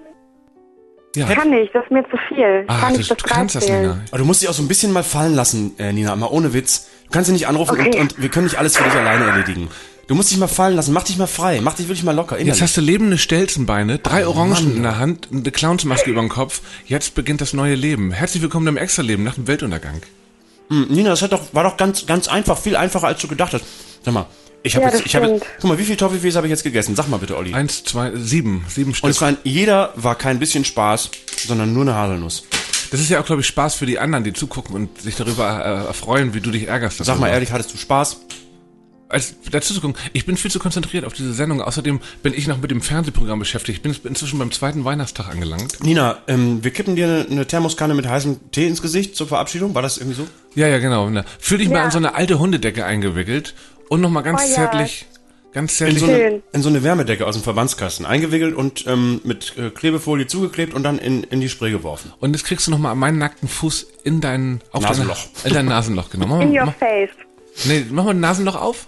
Ja. kann nicht, das ist mir zu viel. Ich Ah, kann du, nicht du das kannst das, zählen. Nina. Aber du musst dich auch so ein bisschen mal fallen lassen, äh, Nina, mal ohne Witz. Du kannst sie nicht anrufen Okay. und, und wir können nicht alles für dich alleine erledigen. Du musst dich mal fallen lassen, mach dich mal frei, mach dich wirklich mal locker. Jetzt Innerlich. hast du lebende Stelzenbeine, drei Oh, Orangen Mann. in der Hand, eine Clownsmaske über dem Kopf. Jetzt beginnt das neue Leben. Herzlich willkommen im Extra-Leben nach dem Weltuntergang. Hm, Nina, das hat doch, war doch ganz, ganz einfach, viel einfacher als du gedacht hast. Sag mal, ich habe Ja, jetzt, das ich habe, stimmt. guck mal, wie viel Toffifees habe ich jetzt gegessen? Sag mal bitte, Olli. Eins, zwei, sieben, sieben Und Stück. es war, jeder war kein bisschen Spaß, sondern nur eine Haselnuss. Das ist ja auch, glaube ich, Spaß für die anderen, die zugucken und sich darüber äh, erfreuen, wie du dich ärgerst. Sag darüber. mal ehrlich, hattest du Spaß? Als dazu zu gucken, ich bin viel zu konzentriert auf diese Sendung. Außerdem bin ich noch mit dem Fernsehprogramm beschäftigt. Ich bin inzwischen beim zweiten Weihnachtstag angelangt. Nina, ähm, wir kippen dir eine, eine Thermoskanne mit heißem Tee ins Gesicht zur Verabschiedung. War das irgendwie so? Ja, ja, genau. Ne. Fühl dich mal Ja. an so eine alte Hundedecke eingewickelt und nochmal ganz Oh ja. zärtlich, ganz In zärtlich. so, eine, Schön. in so eine Wärmedecke aus dem Verbandskasten. Eingewickelt und ähm, mit äh, Klebefolie zugeklebt und dann in, in die Spree geworfen. Und jetzt kriegst du nochmal meinen nackten Fuß in dein auf Nasenloch. Deine, in dein Nasenloch, genau. Mach, In mal- your mach, face. nee, mach mal ein Nasenloch auf.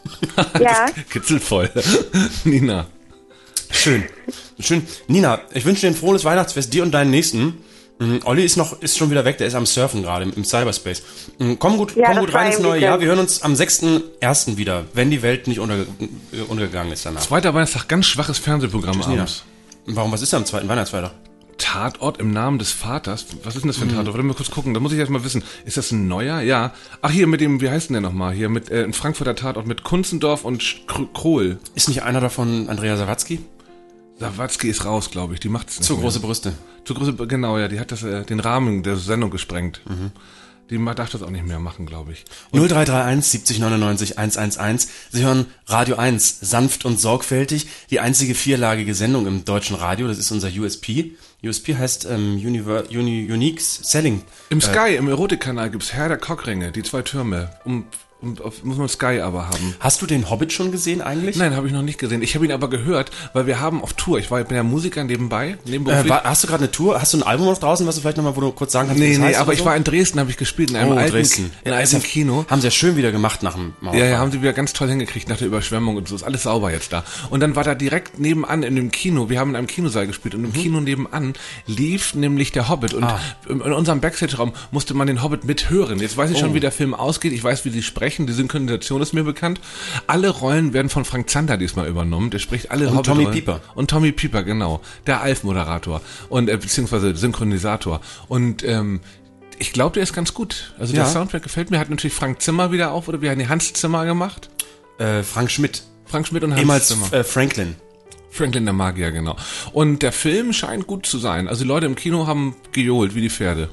Ja. Kitzelt voll. Nina. Schön. Schön. Nina, ich wünsche dir ein frohes Weihnachtsfest, dir und deinen Nächsten. Mhm, Olli ist noch, ist schon wieder weg, der ist am Surfen gerade im, im Cyberspace. Mhm, komm gut, Ja, komm das gut war rein ins im neue Weekend. Jahr. Wir hören uns am sechsten ersten wieder, wenn die Welt nicht unter, äh, untergegangen ist danach. Zweiter Weihnachtstag, ganz schwaches Fernsehprogramm Nina. abends. Warum, was ist da am zweiten Weihnachtsfeiertag? Tatort im Namen des Vaters. Was ist denn das für Mhm. ein Tatort? Warte mal kurz gucken. Da muss ich erst mal wissen. Ist das ein neuer? Ja. Ach, hier mit dem, wie heißt denn der nochmal? Hier mit, äh, ein Frankfurter Tatort mit Kunzendorf und Sch- Kr- Krohl. Ist nicht einer davon Andrea Sawatzki? Sawatzki ist raus, glaube ich. Die macht es nicht Zu mehr. große Brüste. Zu große, genau, ja. Die hat das, äh, den Rahmen der Sendung gesprengt. Die ma- darf das auch nicht mehr machen, glaube ich. null drei drei eins siebzig neunundneunzig hunderteins. Sie hören Radio eins, sanft und sorgfältig, die einzige vierlagige Sendung im deutschen Radio, das ist unser U S P. U S P heißt ähm, Univer, Uni, Unique Selling. Im Sky, im Erotikkanal gibt's Herr der Cockringe, die zwei Türme. Um, um, auf, muss man Sky aber haben. Hast du den Hobbit schon gesehen eigentlich? Nein, habe ich noch nicht gesehen. Ich habe ihn aber gehört, weil wir haben auf Tour. Ich war, bin ja Musiker nebenbei. Äh, nebenberuflich. war, hast du gerade eine Tour? Hast du ein Album noch draußen, was du vielleicht nochmal, wo du kurz sagen kannst, nee, wie das nee, heißt aber oder ich so? war in Dresden, habe ich gespielt, in einem Oh, alten, Dresden. in einem Ist ja- Kino. Haben sie ja schön wieder gemacht nach dem Mauerfall. Ja, ja, haben sie wieder ganz toll hingekriegt nach der Überschwemmung und so. Ist alles sauber jetzt da. Und dann war da direkt nebenan in dem Kino, wir haben in einem Kinosaal gespielt und im Kino nebenan lief nämlich der Hobbit und Ah. in in unserem Backstage-Raum musste man den Hobbit mithören. Jetzt weiß ich schon, Oh. wie der Film ausgeht. Ich weiß, wie sie sprechen. Die Synchronisation ist mir bekannt. Alle Rollen werden von Frank Zander diesmal übernommen. Der spricht alle Und Hobbit-Rollen. Tommy Pieper. Und Tommy Pieper, genau. Der Alf-Moderator und äh, beziehungsweise Synchronisator. Und ähm, ich glaube, der ist ganz gut. Also der Ja. Soundtrack gefällt mir. Hat natürlich Frank Zimmer wieder auf, oder wie hat die Hans Zimmer gemacht? Äh, Frank Schmidt. Frank Schmidt und Hans Ehemals Zimmer. äh, Franklin. Franklin der Magier, genau. Und der Film scheint gut zu sein. Also die Leute im Kino haben gejohlt wie die Pferde.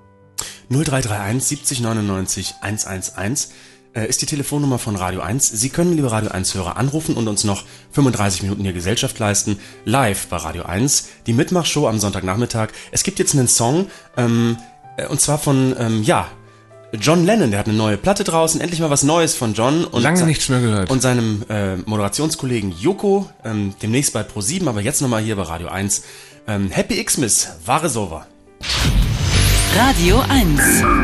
null drei drei eins siebzig neunundneunzig hunderteins äh, ist die Telefonnummer von Radio eins. Sie können, liebe Radio eins Hörer, anrufen und uns noch fünfunddreißig Minuten hier Gesellschaft leisten. Live bei Radio eins. Die Mitmachshow am Sonntagnachmittag. Es gibt jetzt einen Song, ähm, äh, und zwar von, ähm, ja, John Lennon. Der hat eine neue Platte draußen. Endlich mal was Neues von John. Und Lange se- nichts mehr gehört. Und seinem äh, Moderationskollegen Joko. Ähm, demnächst bei ProSieben, aber jetzt nochmal hier bei Radio eins. Ähm, Happy Xmas, Ware Sova. Radio eins.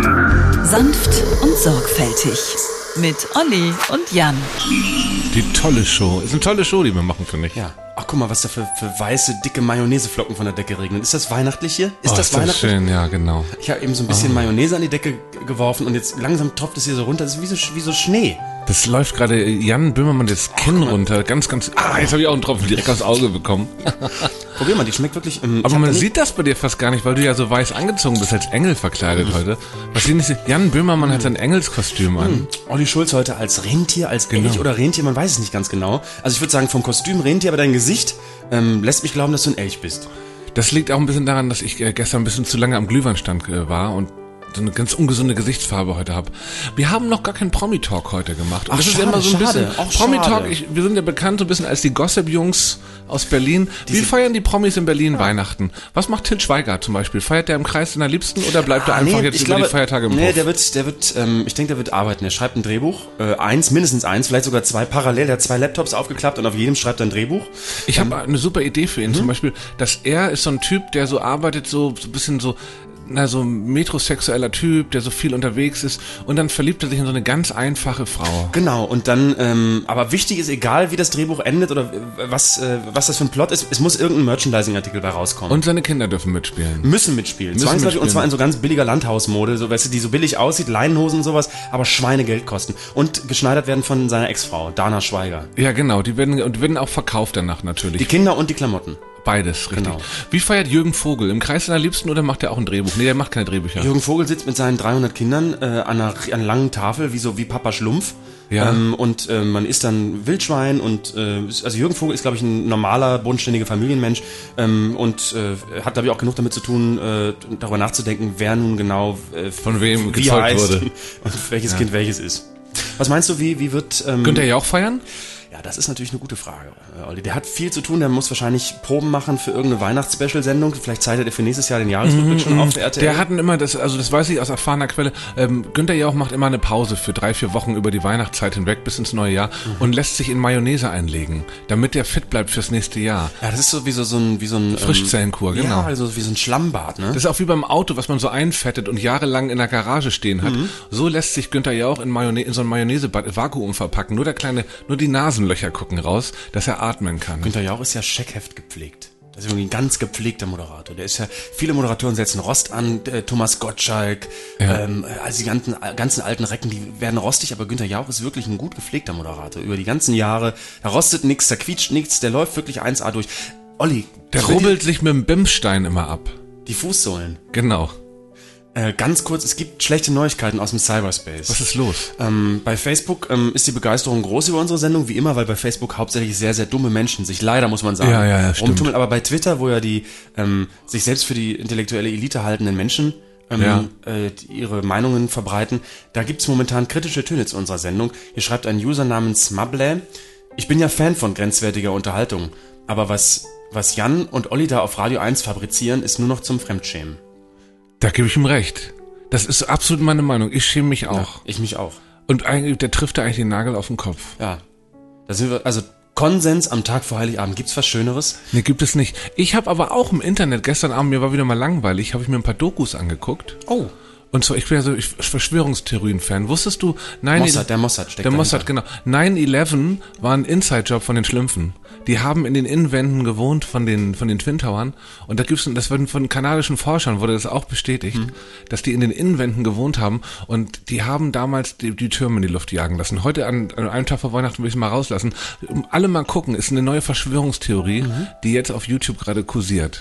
Sanft und sorgfältig. Mit Olli und Jan. Die tolle Show. Ist eine tolle Show, die wir machen, finde ich. Ja. Ach, guck mal, was da für, für weiße, dicke Mayonnaiseflocken von der Decke regnen. Ist das weihnachtlich hier? Ist oh, das ist das weihnachtlich? Schön, ja, genau. Ich habe eben so ein bisschen oh. Mayonnaise an die Decke geworfen und jetzt langsam tropft es hier so runter. Das ist wie so, wie so Schnee. Das läuft gerade Jan Böhmermann das Kinn oh, runter. Ganz, ganz... Ah, jetzt habe ich auch einen Tropfen direkt aufs Auge bekommen. Probier mal, die schmeckt wirklich... Ähm, Aber man sieht das bei dir fast gar nicht, weil du ja so weiß angezogen bist, als Engel verkleidet mhm. heute. Was sie nicht, Jan Böhmermann mhm. hat sein Engelskostüm an. Mhm. Olli Schulz heute als Rentier, als genau. Elch oder Rentier, man weiß es nicht ganz genau. Also ich würde sagen, vom Kostüm Rentier, aber dein Gesicht ähm, lässt mich glauben, dass du ein Elch bist. Das liegt auch ein bisschen daran, dass ich äh, gestern ein bisschen zu lange am Glühweinstand äh, war und so eine ganz ungesunde Gesichtsfarbe heute habe. Wir haben noch gar keinen Promi-Talk heute gemacht. Und Ach, das schade, ist immer so ein schade, bisschen Promi-Talk. Ich, wir sind ja bekannt so ein bisschen als die Gossip-Jungs aus Berlin. Diese Wie feiern die Promis in Berlin ja. Weihnachten? Was macht Til Schweiger zum Beispiel? Feiert der im Kreis seiner Liebsten oder bleibt ah, er einfach nee, jetzt über glaube, die Feiertage im Nee, Puff? der wird, der wird, ähm, ich denke, der wird arbeiten. Er schreibt ein Drehbuch, äh, eins, mindestens eins, vielleicht sogar zwei parallel. Er hat zwei Laptops aufgeklappt und auf jedem schreibt er ein Drehbuch. Ich ähm, habe eine super Idee für ihn. Hm? Zum Beispiel, dass er ist so ein Typ, der so arbeitet, so, so ein bisschen so na, so ein metrosexueller Typ, der so viel unterwegs ist und dann verliebt er sich in so eine ganz einfache Frau. Genau, und dann, ähm, aber wichtig ist, egal wie das Drehbuch endet oder was, äh, was das für ein Plot ist, es muss irgendein Merchandising-Artikel bei rauskommen. Und seine Kinder dürfen mitspielen. Müssen mitspielen. Müssen mitspielen. Und zwar in so ganz billiger Landhausmode, so, weißt du, die so billig aussieht, Leinenhosen und sowas, aber Schweinegeld kosten. Und geschneidert werden von seiner Ex-Frau, Dana Schweiger. Ja, genau, die werden, und die werden auch verkauft danach natürlich. Die Kinder und die Klamotten. Beides, richtig. Genau. Wie feiert Jürgen Vogel? Im Kreis seiner Liebsten oder macht er auch ein Drehbuch? Nee, der macht keine Drehbücher. Jürgen Vogel sitzt mit seinen dreihundert Kindern äh, an, einer, an einer langen Tafel, wie so wie Papa Schlumpf. Ja. Ähm, und äh, man isst dann Wildschwein und äh, also Jürgen Vogel ist, glaube ich, ein normaler, bodenständiger Familienmensch ähm, und äh, hat, glaube ich, auch genug damit zu tun, äh, darüber nachzudenken, wer nun genau äh, von wem wie gezeugt heißt wurde und welches ja. Kind welches ist. Was meinst du, wie, wie wird... Ähm, Günther Jauch feiern? Ja, das ist natürlich eine gute Frage, Olli. Der hat viel zu tun, der muss wahrscheinlich Proben machen für irgendeine Weihnachts-Special-Sendung. Vielleicht zeichnet er für nächstes Jahr den Jahresrückblick mm-hmm. schon auf der R T L. Der hatten immer, das, also das weiß ich aus erfahrener Quelle, ähm, Günther Jauch macht immer eine Pause für drei, vier Wochen über die Weihnachtszeit hinweg bis ins neue Jahr mhm. und lässt sich in Mayonnaise einlegen, damit der fit bleibt fürs nächste Jahr. Ja, das ist so wie so, so ein... Wie so ein Frischzellenkur, ähm, genau. Ja, also wie so ein Schlammbad, ne? Das ist auch wie beim Auto, was man so einfettet und jahrelang in der Garage stehen hat. Mhm. So lässt sich Günther Jauch in, Mayonnaise, in so ein Mayonnaisebad Vakuum verpacken. Nur der kleine, nur die Nasenlöcher gucken raus, dass er atmen kann. Günther Jauch ist ja Scheckheft gepflegt. Das ist irgendwie ein ganz gepflegter Moderator. Der ist ja, viele Moderatoren setzen Rost an, äh, Thomas Gottschalk, ja. ähm, also die ganzen, ganzen alten Recken, die werden rostig, aber Günther Jauch ist wirklich ein gut gepflegter Moderator. Über die ganzen Jahre, da rostet nichts, da quietscht nichts, der läuft wirklich eins A durch. Olli. Der rubbelt sich mit dem Bimsstein immer ab. Die Fußsohlen. Genau. Äh, ganz kurz, es gibt schlechte Neuigkeiten aus dem Cyberspace. Was ist los? Ähm, bei Facebook ähm, ist die Begeisterung groß über unsere Sendung, wie immer, weil bei Facebook hauptsächlich sehr, sehr dumme Menschen sich leider, muss man sagen, ja, ja, ja, stimmt. rumtummeln. Aber bei Twitter, wo ja die ähm, sich selbst für die intellektuelle Elite haltenden Menschen ähm, ja. äh, ihre Meinungen verbreiten, da gibt's momentan kritische Töne zu unserer Sendung. Hier schreibt ein User namens Mable: Ich bin ja Fan von grenzwertiger Unterhaltung, aber was, was Jan und Olli da auf Radio eins fabrizieren, ist nur noch zum Fremdschämen. Da gebe ich ihm recht. Das ist absolut meine Meinung. Ich schäme mich auch. Ja, ich mich auch. Und eigentlich, der trifft da eigentlich den Nagel auf den Kopf. Ja. Da sind wir, also Konsens am Tag vor Heiligabend. Gibt's was Schöneres? Nee, gibt es nicht. Ich habe aber auch im Internet, gestern Abend, mir war wieder mal langweilig, habe ich mir ein paar Dokus angeguckt. Oh. Und zwar, ich bin ja so Verschwörungstheorien-Fan. Wusstest du? neun Mossad, der Mossad steckt Der Mossad, genau. nine eleven war ein Inside-Job von den Schlümpfen. Die haben in den Innenwänden gewohnt von den von den Twin Towern. Und da gibt's, das wird von kanadischen Forschern wurde das auch bestätigt, hm. dass die in den Innenwänden gewohnt haben. Und die haben damals die, die Türme in die Luft jagen lassen. Heute an, an einem Tag vor Weihnachten will ich es mal rauslassen. Alle mal gucken, ist eine neue Verschwörungstheorie, mhm. die jetzt auf YouTube gerade kursiert.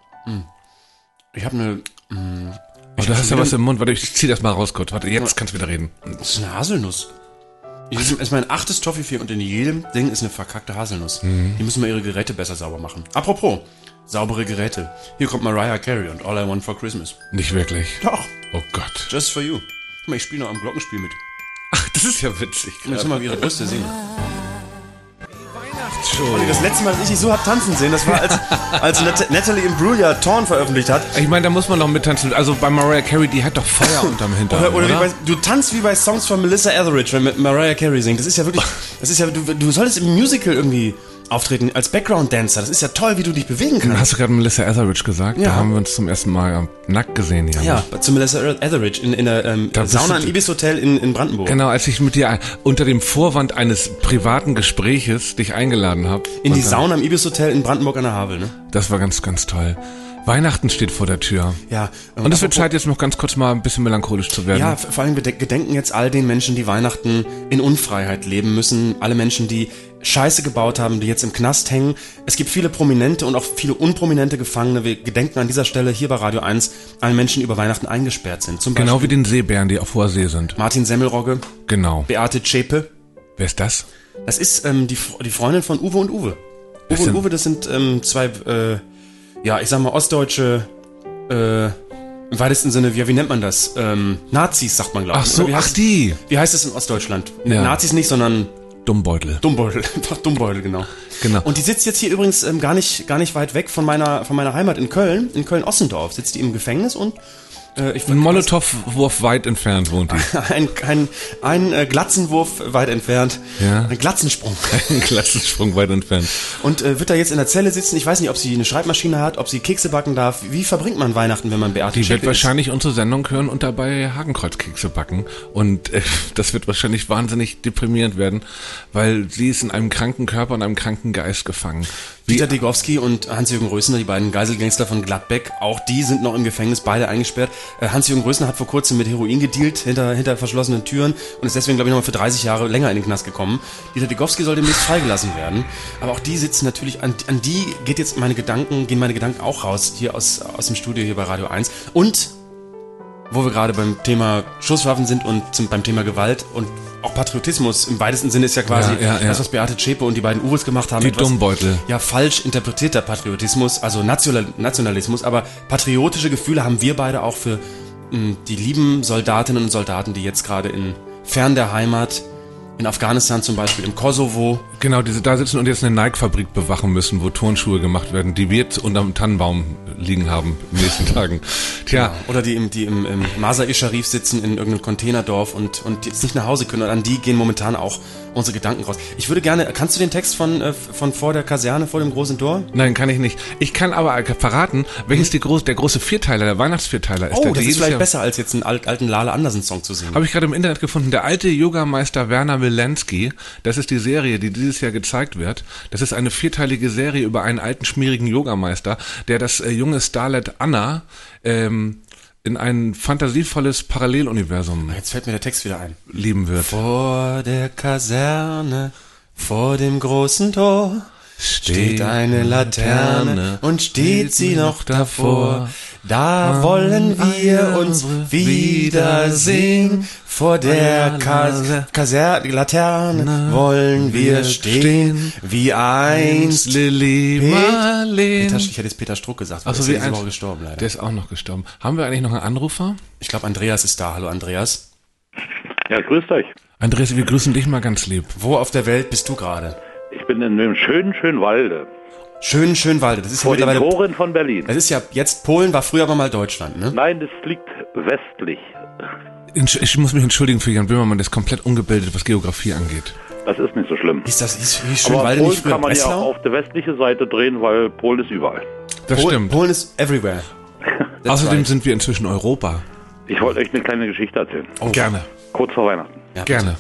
Ich habe eine... Mh, oh, du hast ja was im Mund. Warte, ich zieh das mal raus kurz. Warte, jetzt kannst du wieder reden. Das ist eine Haselnuss. Das ist mein achtes Toffifee und in jedem Ding ist eine verkackte Haselnuss. Mhm. Die müssen mal ihre Geräte besser sauber machen. Apropos, saubere Geräte. Hier kommt Mariah Carey und All I Want for Christmas. Nicht wirklich? Doch. Oh Gott. Just for you. Guck mal, ich spiele noch am Glockenspiel mit. Ach, das ist ja witzig. Jetzt mal, wie ihre Brüste singen. Weihnachtsshow. Das letzte Mal, als ich dich so hab tanzen sehen, das war, als, als Nat- Natalie Imbruglia Torn veröffentlicht hat. Ich meine, da muss man noch mittanzen. Also bei Mariah Carey, die hat doch Feuer unterm Hintern. Oder, oder, oder? Wie bei, du tanzt wie bei Songs von Melissa Etheridge, wenn Mariah Carey singt. Das ist ja wirklich, das ist ja, du, du solltest im Musical irgendwie auftreten als Background-Dancer. Das ist ja toll, wie du dich bewegen kannst. Hast du gerade Melissa Etheridge gesagt? Ja. Da haben wir uns zum ersten Mal nackt gesehen hier. Ja, zu Melissa Etheridge in, in der ähm, Sauna im Ibis Hotel in, in Brandenburg. Genau, als ich mit dir unter dem Vorwand eines privaten Gespräches dich eingeladen habe. In die Sauna im Ibis Hotel in Brandenburg an der Havel, ne? Das war ganz, ganz toll. Weihnachten steht vor der Tür. Ja. Und, und es wird Zeit, jetzt noch ganz kurz mal ein bisschen melancholisch zu werden. Ja, vor allem wir gedenken jetzt all den Menschen, die Weihnachten in Unfreiheit leben müssen. Alle Menschen, die Scheiße gebaut haben, die jetzt im Knast hängen. Es gibt viele prominente und auch viele unprominente Gefangene. Wir gedenken an dieser Stelle hier bei Radio eins allen Menschen, die über Weihnachten eingesperrt sind. Zum genau Beispiel wie den Seebären, die auf hoher See sind. Martin Semmelrogge. Genau. Beate Zschäpe. Wer ist das? Das ist ähm, die, die Freundin von Uwe und Uwe. Uwe und Uwe, das sind ähm, zwei, äh, ja, ich sag mal, ostdeutsche, äh, im weitesten Sinne, wie, wie nennt man das? Ähm, Nazis, sagt man, glaube ich. Ach so, ach die. Wie heißt es in Ostdeutschland? Ja. Nazis nicht, sondern Dummbeutel. Dummbeutel, einfach Dummbeutel, genau. Genau. Und die sitzt jetzt hier übrigens ähm, gar nicht, gar nicht weit weg von meiner, von meiner Heimat in Köln, in Köln-Ossendorf, sitzt die im Gefängnis und äh, ich ein Molotow-Wurf weit entfernt wohnt die. ein, ein, ein äh, Glatzenwurf weit entfernt. Ja. Ein Glatzensprung. Ein Glatzensprung weit entfernt. Und äh, wird da jetzt in der Zelle sitzen. Ich weiß nicht, ob sie eine Schreibmaschine hat, ob sie Kekse backen darf. Wie verbringt man Weihnachten, wenn man Beate Die Zschäpe wird wahrscheinlich unsere Sendung hören und dabei Hakenkreuzkekse backen. Und äh, das wird wahrscheinlich wahnsinnig deprimierend werden, weil sie ist in einem kranken Körper und einem kranken Geist gefangen. Wie Dieter Degowski und Hans-Jürgen Rösner, die beiden Geiselgangster von Gladbeck, auch die sind noch im Gefängnis, beide eingesperrt. Äh, Hans-Jürgen Rösner hat vor kurzem mit Heroin gedealt, hinter, hinter verschlossenen Türen und ist deswegen, glaube ich, nochmal für dreißig Jahre länger in den Knast gekommen. Dieter Degowski soll demnächst freigelassen werden. Aber auch die sitzen natürlich, an, an die geht jetzt meine Gedanken, gehen meine Gedanken auch raus, hier aus, aus dem Studio hier bei Radio eins. Und wo wir gerade beim Thema Schusswaffen sind und zum, beim Thema Gewalt und auch Patriotismus im weitesten Sinne ist ja quasi ja, ja, ja. das, was Beate Zschäpe und die beiden Uwes gemacht haben. Die etwas, Dummbeutel. Ja, falsch interpretierter Patriotismus, also National, Nationalismus, aber patriotische Gefühle haben wir beide auch für mh, die lieben Soldatinnen und Soldaten, die jetzt gerade in fern der Heimat, in Afghanistan zum Beispiel, im Kosovo. Genau, die da sitzen und jetzt eine Nike-Fabrik bewachen müssen, wo Turnschuhe gemacht werden, die wir jetzt unterm Tannenbaum liegen haben in den nächsten Tagen. Tja. Genau. Oder die im, die im, im Masar-i-Sharif sitzen in irgendeinem Containerdorf und, und jetzt nicht nach Hause können. Und an die gehen momentan auch unsere Gedanken raus. Ich würde gerne, kannst du den Text von, äh, von vor der Kaserne, vor dem großen Tor? Nein, kann ich nicht. Ich kann aber verraten, welches die groß, der große Vierteiler, der Weihnachtsvierteiler ist. Oh, der das ist vielleicht Jahr besser, als jetzt einen alt, alten Lale Andersen-Song zu singen. Habe ich gerade im Internet gefunden. Der alte Yogameister Werner Wilensky, das ist die Serie, die dieses Jahr gezeigt wird. Das ist eine vierteilige Serie über einen alten, schmierigen Yogameister, der das äh, junge Starlet Anna ähm, in ein fantasievolles Paralleluniversum Jetzt fällt mir der Text wieder ein. lieben wird. Vor der Kaserne, vor dem großen Tor, steht eine Laterne und steht sie noch davor. Da wollen wir uns wiedersehen. Vor der Kas- Kaser- Laterne wollen wir stehen, wie einst Lilly Marleen. Peter, ich hätte jetzt Peter Struck gesagt, weil Ach so, der wie ist ja diese einst- Woche gestorben leider. Der ist auch noch gestorben. Haben wir eigentlich noch einen Anrufer? Ich glaube, Andreas ist da. Hallo Andreas. Ja, grüßt euch. Andreas, wir grüßen dich mal ganz lieb. Wo auf der Welt bist du gerade? Ich bin in einem schönen, schönen Walde. Schön, Schönwalde. Das ist ja Vor den mittlerweile. Toren von Berlin. Das ist ja jetzt Polen, war früher aber mal Deutschland, ne? Nein, das liegt westlich. Ich muss mich entschuldigen für Jan Böhmermann, der ist komplett ungebildet, was Geografie angeht. Das ist nicht so schlimm. Ist das ist, ist Aber Schönwalde Polen nicht früher kann man ja Breslau? auch auf der westlichen Seite drehen, weil Polen ist überall. Das Polen, stimmt. Polen ist everywhere. That's Außerdem right. sind wir inzwischen Europa. Ich wollte euch eine kleine Geschichte erzählen. Oh, Gerne, Kurz vor Weihnachten. Ja, gerne.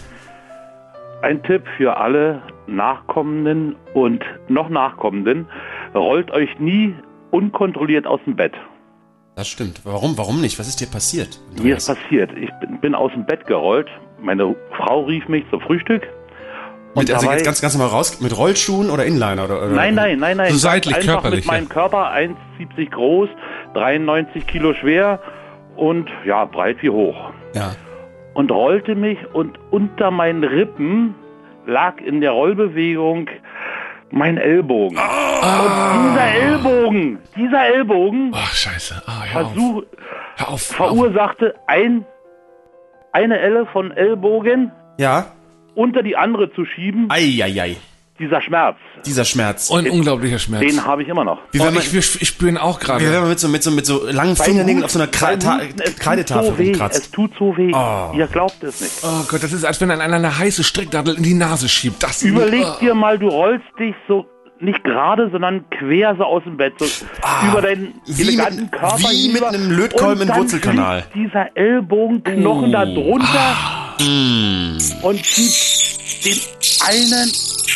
Ein Tipp für alle Nachkommenden und noch Nachkommenden. Rollt euch nie unkontrolliert aus dem Bett. Das stimmt. Warum? Warum nicht? Was ist dir passiert? Mir ist passiert. Ich bin, bin aus dem Bett gerollt. Meine Frau rief mich zum Frühstück. Und Mit, also dabei- jetzt ganz, ganz normal raus, mit Rollschuhen oder Inliner? Oder, oder? Nein, nein, nein, nein. So seitlich, Einfach körperlich, mit meinem ja. Körper eins siebzig groß, dreiundneunzig Kilo schwer und ja, breit wie hoch. Ja. Und rollte mich und unter meinen Rippen lag in der Rollbewegung mein Ellbogen. Ah. Und dieser Ellbogen, dieser Ellbogen Ach, scheiße. Ah, hör auf. versuch, Hör auf. Hör auf. verursachte ein, eine Elle von Ellbogen Ja. unter die andere zu schieben. Eieiei. Dieser Schmerz, Dieser Schmerz. Und ein unglaublicher Schmerz. den habe ich immer noch. Wie Oh, wenn man, ich, ich, ich spüre ihn auch wie wenn gerade. man mit so, mit so, mit so langen Bei Fingernägeln Husten- auf so einer Kra bei Ta Husten, es Kreidetafel tut so weh, rumkratzt. Es tut so weh. Oh. Ihr glaubt es nicht. Oh Gott, das ist, als wenn einer eine heiße Stricknadel in die Nase schiebt. Das Überleg oh. dir mal, du rollst dich so nicht gerade, sondern quer so aus dem Bett, so Ah, über deinen wie eleganten mit- Körper wie mit hinüber. einem Lötkolben Und im Wurzelkanal. Dann liegt dieser Ellbogenknochen Oh. da drunter Mm. und zieht den einen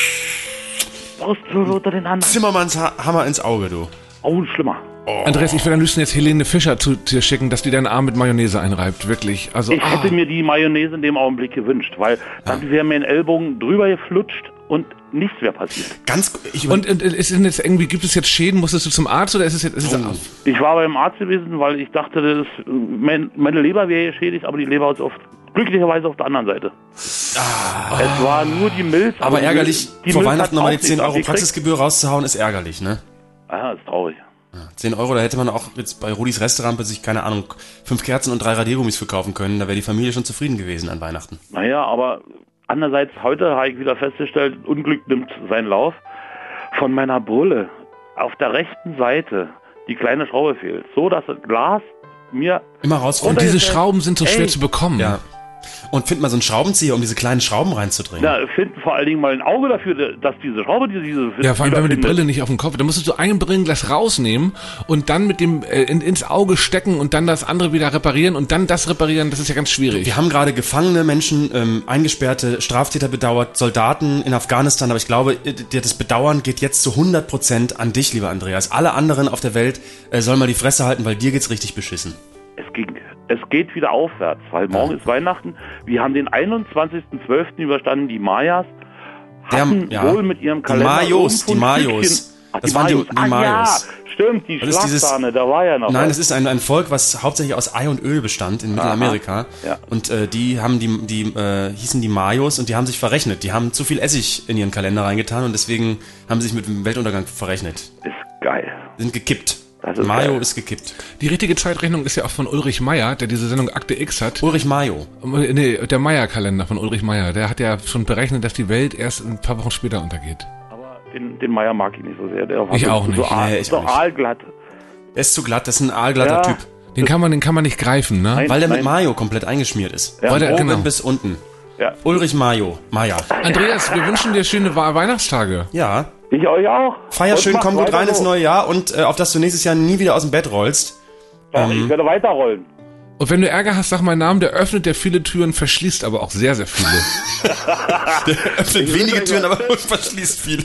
Brustwirbel unter den anderen. Zimmermanns ha- Hammer ins Auge, du. Oh, schlimmer. Andreas, ich würde am liebsten jetzt Helene Fischer zu dir schicken, dass die deinen Arm mit Mayonnaise einreibt, wirklich. Also, Ich ah. hätte mir die Mayonnaise in dem Augenblick gewünscht, weil dann wäre mir ein Ellbogen drüber geflutscht und nichts wäre passiert. Ganz, ich über- Und, und ist denn jetzt irgendwie, gibt es jetzt Schäden? Musstest du zum Arzt oder ist es jetzt, ist es Oh. Ich war beim Arzt gewesen, weil ich dachte, das, mein, meine Leber wäre geschädigt, aber die Leber ist auf, glücklicherweise auf der anderen Seite. Es war nur die Milz. aber die ärgerlich, Milz- die vor Milz Weihnachten hat nochmal die auch zehn nichts Euro abgekriegt. Praxisgebühr rauszuhauen, ist ärgerlich, ne? Ah, ist traurig. zehn Euro, da hätte man auch jetzt bei Rudis Restaurant sich, keine Ahnung, fünf Kerzen und drei Radiergummis verkaufen können. Da wäre die Familie schon zufrieden gewesen an Weihnachten. Naja, aber andererseits, heute habe ich wieder festgestellt, Unglück nimmt seinen Lauf. Von meiner Brille auf der rechten Seite die kleine Schraube fehlt, so dass das Glas mir... Immer rausfinden. Und diese Ey, Schrauben sind so schwer ey. zu bekommen. Ja. Und find mal so einen Schraubenzieher, um diese kleinen Schrauben reinzudrehen. Na, finden vor allen Dingen mal ein Auge dafür, dass diese Schraube, diese... diese Ja, vor allem, wenn man die wiederfindet. Brille nicht auf dem Kopf hat. Dann musstest du ein Brillenglas rausnehmen und dann mit dem äh, in, ins Auge stecken und dann das andere wieder reparieren und dann das reparieren. Das ist ja ganz schwierig. Wir haben gerade gefangene Menschen, ähm, eingesperrte Straftäter bedauert, Soldaten in Afghanistan, aber ich glaube, äh, das Bedauern geht jetzt zu hundert Prozent an dich, lieber Andreas. Alle anderen auf der Welt äh, sollen mal die Fresse halten, weil dir geht's richtig beschissen. Es ging, es geht wieder aufwärts, weil morgen Ja. ist Weihnachten. Wir haben den einundzwanzigsten zwölften überstanden. Die Mayas hatten Der- ja. wohl mit ihrem Die Kalender Mayos, irgendwo die ein Mayos. Stückchen- Ach, Das die waren die- Mayos. die Ach, Mayos. Ja, stimmt, die Das ist dieses- Schlagsahne, da war ja noch Nein, was. das ist ein, ein Volk, was hauptsächlich aus Ei und Öl bestand in Mittelamerika. Ja. Und äh, die haben die, die äh, hießen die Mayos und die haben sich verrechnet. Die haben zu viel Essig in ihren Kalender reingetan und deswegen haben sie sich mit dem Weltuntergang verrechnet. Ist geil. Sind gekippt. Das ist Mayo geil. ist gekippt. Die richtige Zeitrechnung ist ja auch von Ulrich Meier, der diese Sendung Akte X hat. Ulrich Mayo. Nee, der Meier-Kalender von Ulrich Meier. Der hat ja schon berechnet, dass die Welt erst ein paar Wochen später untergeht. Aber den, den Meier mag ich nicht so sehr. Der war Ich so, auch so, nicht. aal- Nee, ich so auch nicht. aalglatt. Der ist zu glatt, das ist ein aalglatter Ja. Typ. Den kann man, den kann man nicht greifen, ne? Nein. Weil der mit Mayo komplett eingeschmiert ist. Ja. Von Weil der- oben genau. bis unten. Ja. Ulrich Mayo. Maya. Andreas, wir wünschen dir schöne We- Weihnachtstage. Ja. Ich euch auch. Feier Und schön, macht komm gut weiter rein ins so. neue Jahr und äh, auf dass du nächstes Jahr nie wieder aus dem Bett rollst. Doch, ich werde weiterrollen. Und wenn du Ärger hast, sag meinen Namen, der öffnet der viele Türen, verschließt aber auch sehr, sehr viele. Öffnet wenige Türen, aber verschließt viel.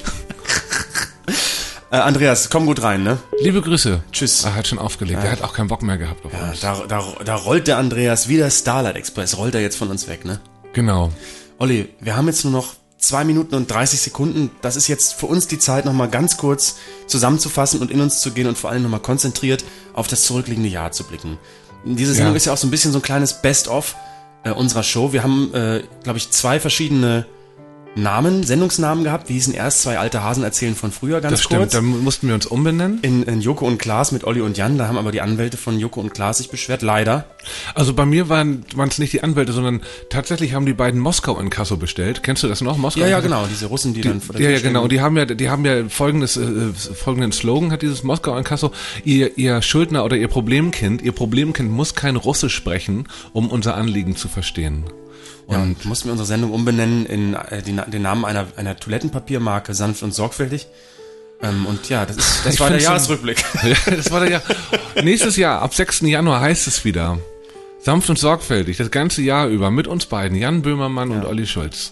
äh, Andreas, komm gut rein, ne? Liebe Grüße. Tschüss. Er hat schon aufgelegt. Er hat auch keinen Bock mehr gehabt auf Ja, uns. da, da, da rollt der Andreas wie der Starlight Express, rollt er jetzt von uns weg, ne? Genau. Olli, wir haben jetzt nur noch zwei Minuten und dreißig Sekunden. Das ist jetzt für uns die Zeit, nochmal ganz kurz zusammenzufassen und in uns zu gehen und vor allem nochmal konzentriert auf das zurückliegende Jahr zu blicken. Diese Sendung Ja. ist ja auch so ein bisschen so ein kleines Best-of äh, unserer Show. Wir haben, äh, glaube ich, zwei verschiedene Namen, Sendungsnamen gehabt. Wir hießen erst zwei alte Hasen erzählen von früher ganz Das stimmt. kurz. Dann mussten wir uns umbenennen. In, in Joko und Klaas mit Olli und Jan. Da haben aber die Anwälte von Joko und Klaas sich beschwert. Leider. Also bei mir waren es nicht die Anwälte, sondern tatsächlich haben die beiden Moskau in Kasso bestellt. Kennst du das noch? Moskau Ja, ja, in Kasso? genau. Diese Russen, die, dann vor der Ja, Tür ja, stehen. genau. Und die haben ja, die haben ja folgendes, äh, folgenden Slogan hat dieses Moskau in Kasso. Ihr, ihr Schuldner oder ihr Problemkind, ihr Problemkind muss kein Russisch sprechen, um unser Anliegen zu verstehen. Ja, und mussten wir unsere Sendung umbenennen in äh, die, den Namen einer, einer Toilettenpapiermarke, sanft und sorgfältig. Ähm, und ja, das, ist, das Ich war der find's so- Jahresrückblick. Ja, das war der Jahr. Nächstes Jahr, ab sechsten Januar heißt es wieder. Sanft und sorgfältig, das ganze Jahr über, mit uns beiden, Jan Böhmermann und Olli Schulz.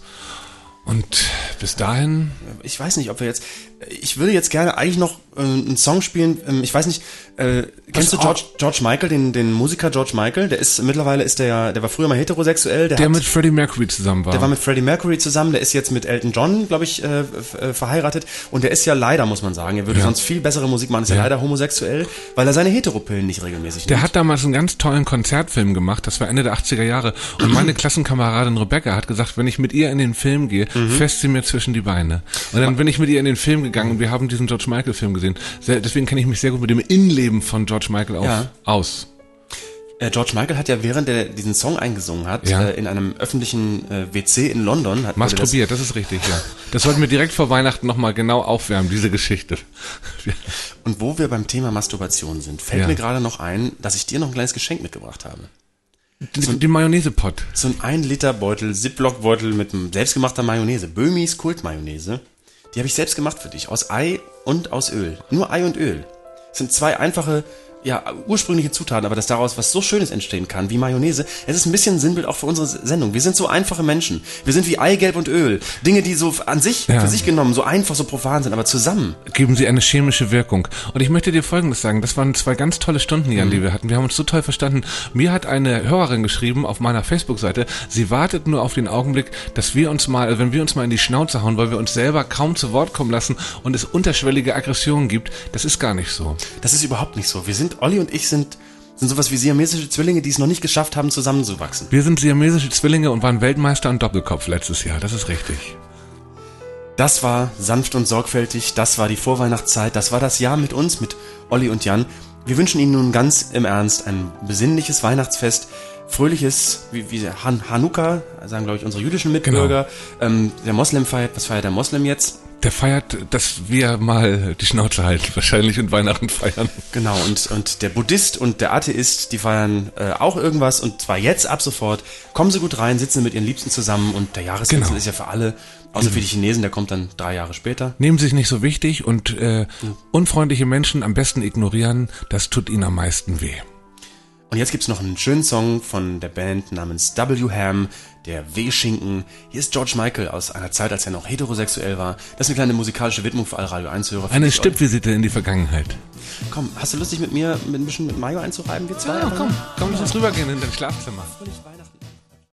Und bis dahin, Ich weiß nicht, ob wir jetzt... Ich würde jetzt gerne eigentlich noch äh, einen Song spielen. Ähm, ich weiß nicht, äh, kennst du George, George Michael, den, den Musiker George Michael? Der ist mittlerweile, ist der ja, der war früher mal heterosexuell. Der, der hat, mit Freddie Mercury zusammen war. der war mit Freddie Mercury zusammen. Der ist jetzt mit Elton John, glaube ich, äh, f- äh, verheiratet. Und der ist ja leider, muss man sagen, er würde Ja. sonst viel bessere Musik machen. Ist ja, Ja. leider homosexuell, weil er seine Heteropillen nicht regelmäßig Der nimmt. hat damals einen ganz tollen Konzertfilm gemacht, das war Ende der achtziger Jahre. Und meine Klassenkameradin Rebecca hat gesagt, wenn ich mit ihr in den Film gehe, fässt sie mir zwischen die Beine. Und dann bin ich mit ihr in den Film gegangen und wir haben diesen George Michael Film gesehen. Sehr, deswegen kenne ich mich sehr gut mit dem Innenleben von George Michael auf, Ja. aus. Äh, George Michael hat ja, während er diesen Song eingesungen hat, Ja. äh, in einem öffentlichen äh, W C in London, hat wurde das, Masturbiert, das ist richtig, ja. Das sollten wir direkt vor Weihnachten nochmal genau aufwärmen, diese Geschichte. und wo wir beim Thema Masturbation sind, fällt Ja. mir gerade noch ein, dass ich dir noch ein kleines Geschenk mitgebracht habe. Den, den Mayonnaise-Pot. So ein ein Liter Beutel, Ziploc-Beutel mit einem selbstgemachter Mayonnaise, Böhmis Kultmayonnaise. Die habe ich selbst gemacht für dich, aus Ei und aus Öl. Nur Ei und Öl. Das sind zwei einfache, ja, ursprüngliche Zutaten, aber dass daraus was so Schönes entstehen kann, wie Mayonnaise, es ist ein bisschen ein Sinnbild auch für unsere Sendung. Wir sind so einfache Menschen. Wir sind wie Eigelb und Öl. Dinge, die so an sich, ja. für sich genommen, so einfach, so profan sind, aber zusammen geben sie eine chemische Wirkung. Und ich möchte dir Folgendes sagen, das waren zwei ganz tolle Stunden, Jan, mhm. die wir hatten. Wir haben uns so toll verstanden. Mir hat eine Hörerin geschrieben auf meiner Facebook-Seite, sie wartet nur auf den Augenblick, dass wir uns mal, wenn wir uns mal in die Schnauze hauen, weil wir uns selber kaum zu Wort kommen lassen und es unterschwellige Aggressionen gibt. Das ist gar nicht so. Das ist überhaupt nicht so. Wir sind Olli und ich sind, sind sowas wie siamesische Zwillinge, die es noch nicht geschafft haben, zusammenzuwachsen. Wir sind siamesische Zwillinge und waren Weltmeister und Doppelkopf letztes Jahr, das ist richtig. Das war sanft und sorgfältig, das war die Vorweihnachtszeit, das war das Jahr mit uns, mit Olli und Jan. Wir wünschen Ihnen nun ganz im Ernst ein besinnliches Weihnachtsfest, fröhliches, wie, wie Han- Hanukkah, sagen glaube ich unsere jüdischen Mitbürger. Genau. Ähm, der Moslem feiert, was feiert der Moslem jetzt? Der feiert, dass wir mal die Schnauze halten, wahrscheinlich, und Weihnachten feiern. Genau, und, und der Buddhist und der Atheist, die feiern äh, auch irgendwas, und zwar jetzt ab sofort. Kommen Sie gut rein, sitzen mit Ihren Liebsten zusammen, und der Jahreswechsel genau. ist ja für alle, außer für die Chinesen, der kommt dann drei Jahre später. Nehmen Sie sich nicht so wichtig und äh, mhm. unfreundliche Menschen am besten ignorieren, das tut ihnen am meisten weh. Und jetzt gibt's noch einen schönen Song von der Band namens W. Ham, der W-Schinken. Hier ist George Michael aus einer Zeit, als er noch heterosexuell war. Das ist eine kleine musikalische Widmung für alle Radio eins Hörer. Eine Stippvisite in die Vergangenheit. Komm, hast du Lust, dich mit mir mit ein bisschen mit Mayo einzureiben, wir zwei? Ja, komm, komm, lass uns rübergehen in dein Schlafzimmer. Fröhlich Weihnachten.